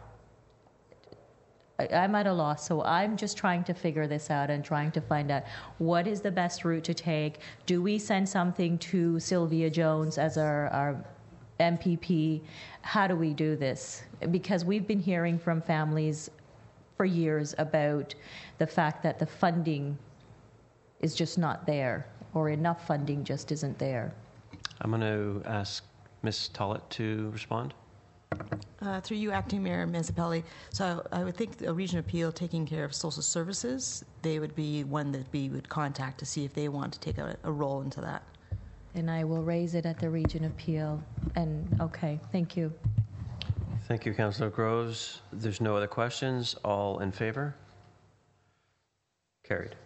I, I'm at a loss, so I'm just trying to figure this out and trying to find out what is the best route to take. Do we send something to Sylvia Jones as our, our M P P? How do we do this? Because we've been hearing from families for years about the fact that the funding is just not there, or enough funding just isn't there. I'm going to ask Miz Tollett to respond. Uh, through you, Acting Mayor Mazzapelli. So I would think a region appeal taking care of social services, they would be one that we would contact to see if they want to take a, a role into that. And I will raise it at the region appeal. And okay, thank you. Thank you, Councillor Groves. There's no other questions. All in favor? Carried.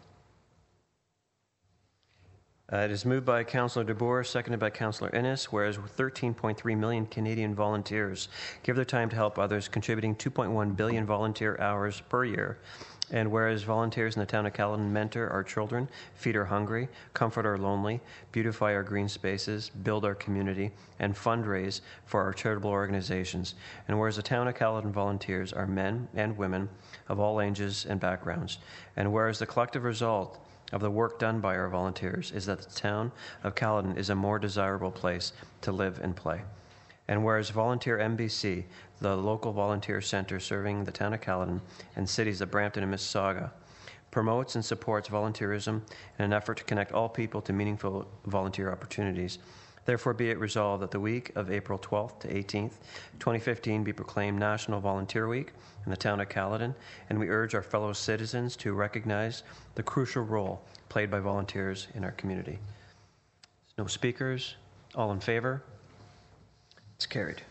Uh, it is moved by Councillor DeBoer, seconded by Councillor Innes, whereas thirteen point three million Canadian volunteers give their time to help others, contributing two point one billion volunteer hours per year. And whereas volunteers in the town of Caledon mentor our children, feed our hungry, comfort our lonely, beautify our green spaces, build our community, and fundraise for our charitable organizations. And whereas the town of Caledon volunteers are men and women of all ages and backgrounds. And whereas the collective result of the work done by our volunteers is that the town of Caledon is a more desirable place to live and play. And whereas Volunteer M B C, the local volunteer center serving the town of Caledon and cities of Brampton and Mississauga, promotes and supports volunteerism in an effort to connect all people to meaningful volunteer opportunities. Therefore, be it resolved that the week of April twelfth to eighteenth, twenty fifteen be proclaimed National Volunteer Week in the town of Caledon, and we urge our fellow citizens to recognize the crucial role played by volunteers in our community. No speakers. All in favor? It's carried.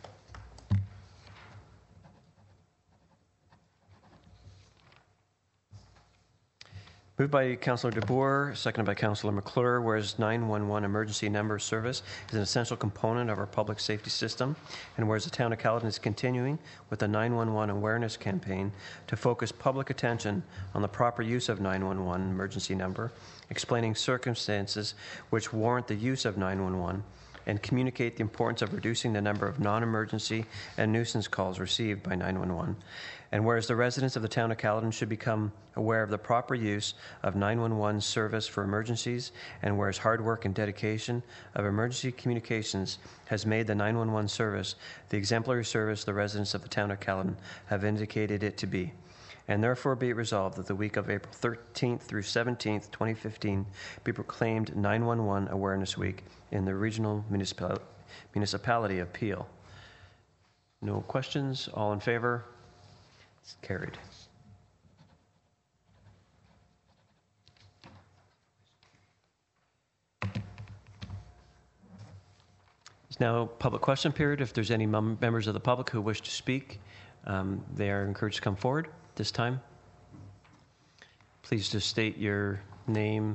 Moved by Councillor DeBoer, seconded by Councillor McClure, whereas nine one one emergency number service is an essential component of our public safety system, and whereas the town of Caledon is continuing with the nine one one awareness campaign to focus public attention on the proper use of nine one one emergency number, explaining circumstances which warrant the use of nine one one, and communicate the importance of reducing the number of non-emergency and nuisance calls received by nine one one. And whereas the residents of the town of Caledon should become aware of the proper use of nine one one service for emergencies, and whereas hard work and dedication of emergency communications has made the nine one one service the exemplary service the residents of the town of Caledon have indicated it to be. And therefore be it resolved that the week of April thirteenth through seventeenth, twenty fifteen be proclaimed nine one one Awareness Week in the regional municipal- municipality of Peel. No questions? All in favor? It's carried. It's now public question period. If there's any mem- members of the public who wish to speak, um, they are encouraged to come forward this time. Please just state your name.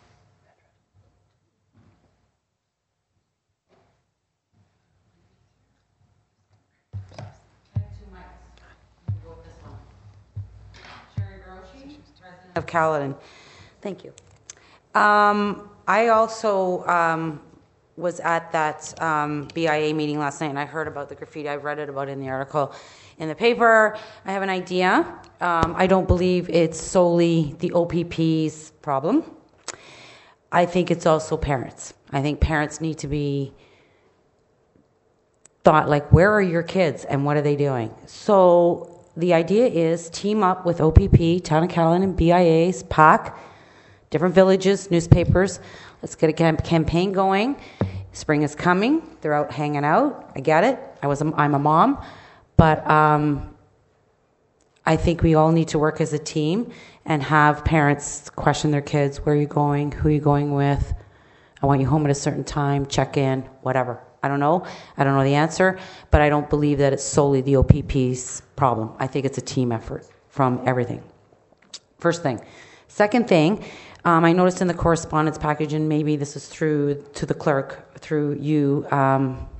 Of Caledon. Thank you. Um, I also um, was at that um, B I A meeting last night, and I heard about the graffiti. I read it about it in the article in the paper. I have an idea. Um, I don't believe it's solely the O P P's problem. I think it's also parents. I think parents need to be thought, like, where are your kids and what are they doing? So the idea is team up with O P P, Town of Caledon, and B I As, P A C, different villages, newspapers. Let's get a camp- campaign going. Spring is coming. They're out hanging out. I get it. I was a, I'm a mom. But um, I think we all need to work as a team and have parents question their kids. Where are you going? Who are you going with? I want you home at a certain time. Check in, whatever. I don't know. I don't know the answer, but I don't believe that it's solely the O P P's problem. I think it's a team effort from everything. First thing. Second thing, um, I noticed in the correspondence package, and maybe this is through to the clerk, through you, um,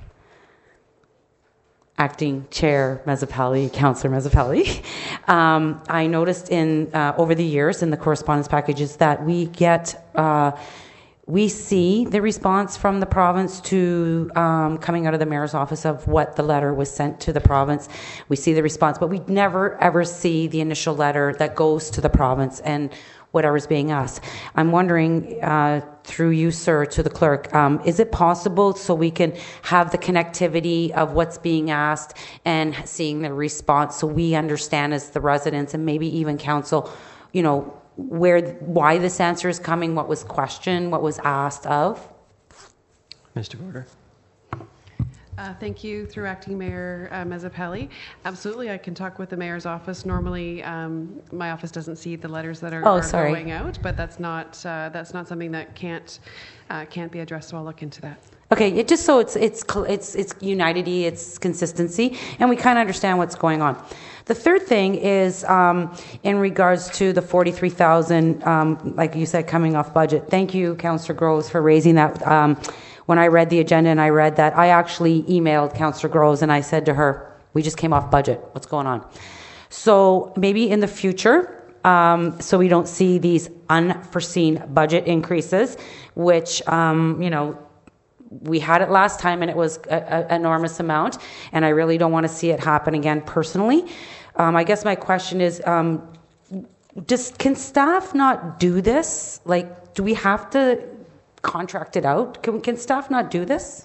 Acting Chair Mazzapelli, Councillor Mazzapelli. um, I noticed in uh, over the years in the correspondence packages that we get uh, we see the response from the province to um, coming out of the mayor's office of what the letter was sent to the province. We see the response, but we never ever see the initial letter that goes to the province and whatever's being asked. I'm wondering, uh, through you, sir, to the clerk, um, is it possible so we can have the connectivity of what's being asked and seeing the response so we understand as the residents and maybe even council, you know, where, why this answer is coming, what was questioned, what was asked of? Mister Gorder. Uh, thank you, through Acting Mayor uh, Mezzapelli. Absolutely, I can talk with the Mayor's office. Normally, um, my office doesn't see the letters that are, Oh, are sorry. going out, but that's not uh, that's not something that can't uh, can't be addressed. So I'll look into that. Okay, it just so it's it's cl- it's it's unity, it's consistency, and we kind of understand what's going on. The third thing is um, in regards to the forty-three thousand, um, like you said, coming off budget. Thank you, Councillor Groves, for raising that. Um, when I read the agenda and I read that, I actually emailed Councillor Groves and I said to her, "We just came off budget. What's going on?" So maybe in the future, um, so we don't see these unforeseen budget increases, which um, you know. We had it last time and it was an enormous amount, and I really don't want to see it happen again personally. Um, I guess my question is, um, does, can staff not do this? Like, do we have to contract it out? Can, can staff not do this?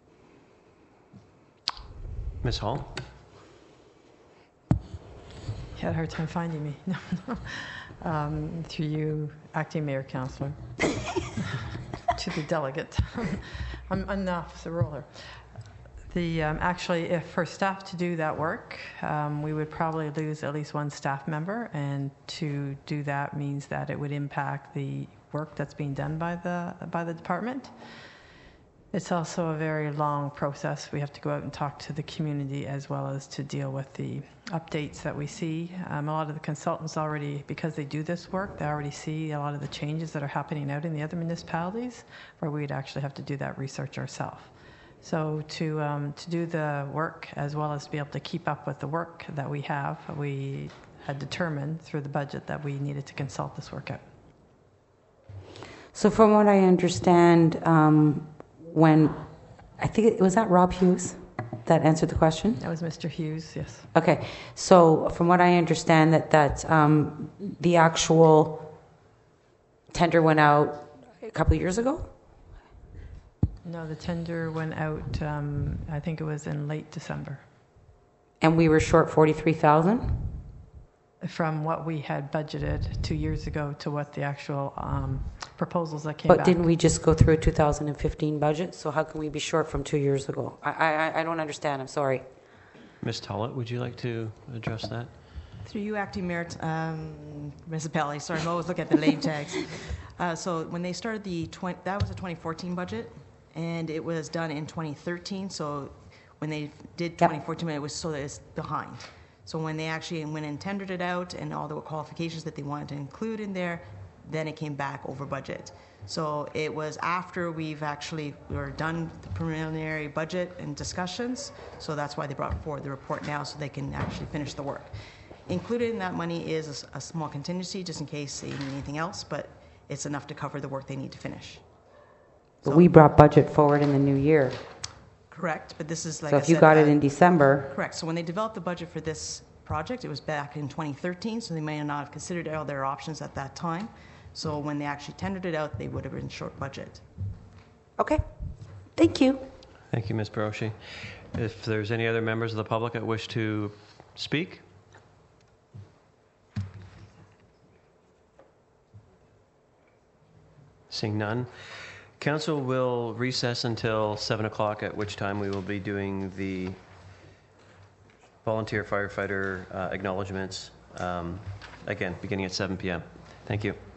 Miz Hall? You had a hard time finding me. No, no. Um, through you, Acting Mayor, Councillor. To the delegate. I'm enough the roller. The um, actually, if for staff to do that work, um, we would probably lose at least one staff member, and to do that means that it would impact the work that's being done by the by the department. It's also a very long process. We have to go out and talk to the community as well as to deal with the updates that we see. Um, a lot of the consultants already, because they do this work, they already see a lot of the changes that are happening out in the other municipalities, where we'd actually have to do that research ourselves. So to um, to do the work as well as to be able to keep up with the work that we have, we had determined through the budget that we needed to consult this work out. So from what I understand, um, when, I think it was that Rob Hughes that answered the question? That was Mister Hughes, yes. Okay, so from what I understand, that, that um, the actual tender went out a couple of years ago? No, the tender went out, um, I think it was in late December. And we were short forty-three thousand? From what we had budgeted two years ago to what the actual um, proposals that came But back. didn't we just go through a two thousand fifteen budget? So how can we be short from two years ago? I, I, I don't understand. I'm sorry. Miz Tollett, would you like to address that? Through you, Acting Mayor, um, Miz Pelly, sorry, I'm always looking at the name tags. Uh, so when they started the, twenty, that was a twenty fourteen budget, and it was done in twenty thirteen. So when they did twenty fourteen, it was so that it's behind. So when they actually went and tendered it out and all the qualifications that they wanted to include in there, then it came back over budget. So it was after we've actually, we were done the preliminary budget and discussions, so that's why they brought forward the report now so they can actually finish the work. Included in that money is a, a small contingency just in case they need anything else, but it's enough to cover the work they need to finish. But so, we brought budget forward in the new year. Correct, but this is like So I if you said, got uh, it in December. Correct. So when they developed the budget for this project, it was back in twenty thirteen, so they may not have considered all their options at that time. So when they actually tendered it out, they would have been short budget. Okay. Thank you. Thank you, Miz Baroshi. If there's any other members of the public that wish to speak? Seeing none. Council will recess until seven o'clock, at which time we will be doing the volunteer firefighter uh, acknowledgements, um, again, beginning at seven p.m. Thank you.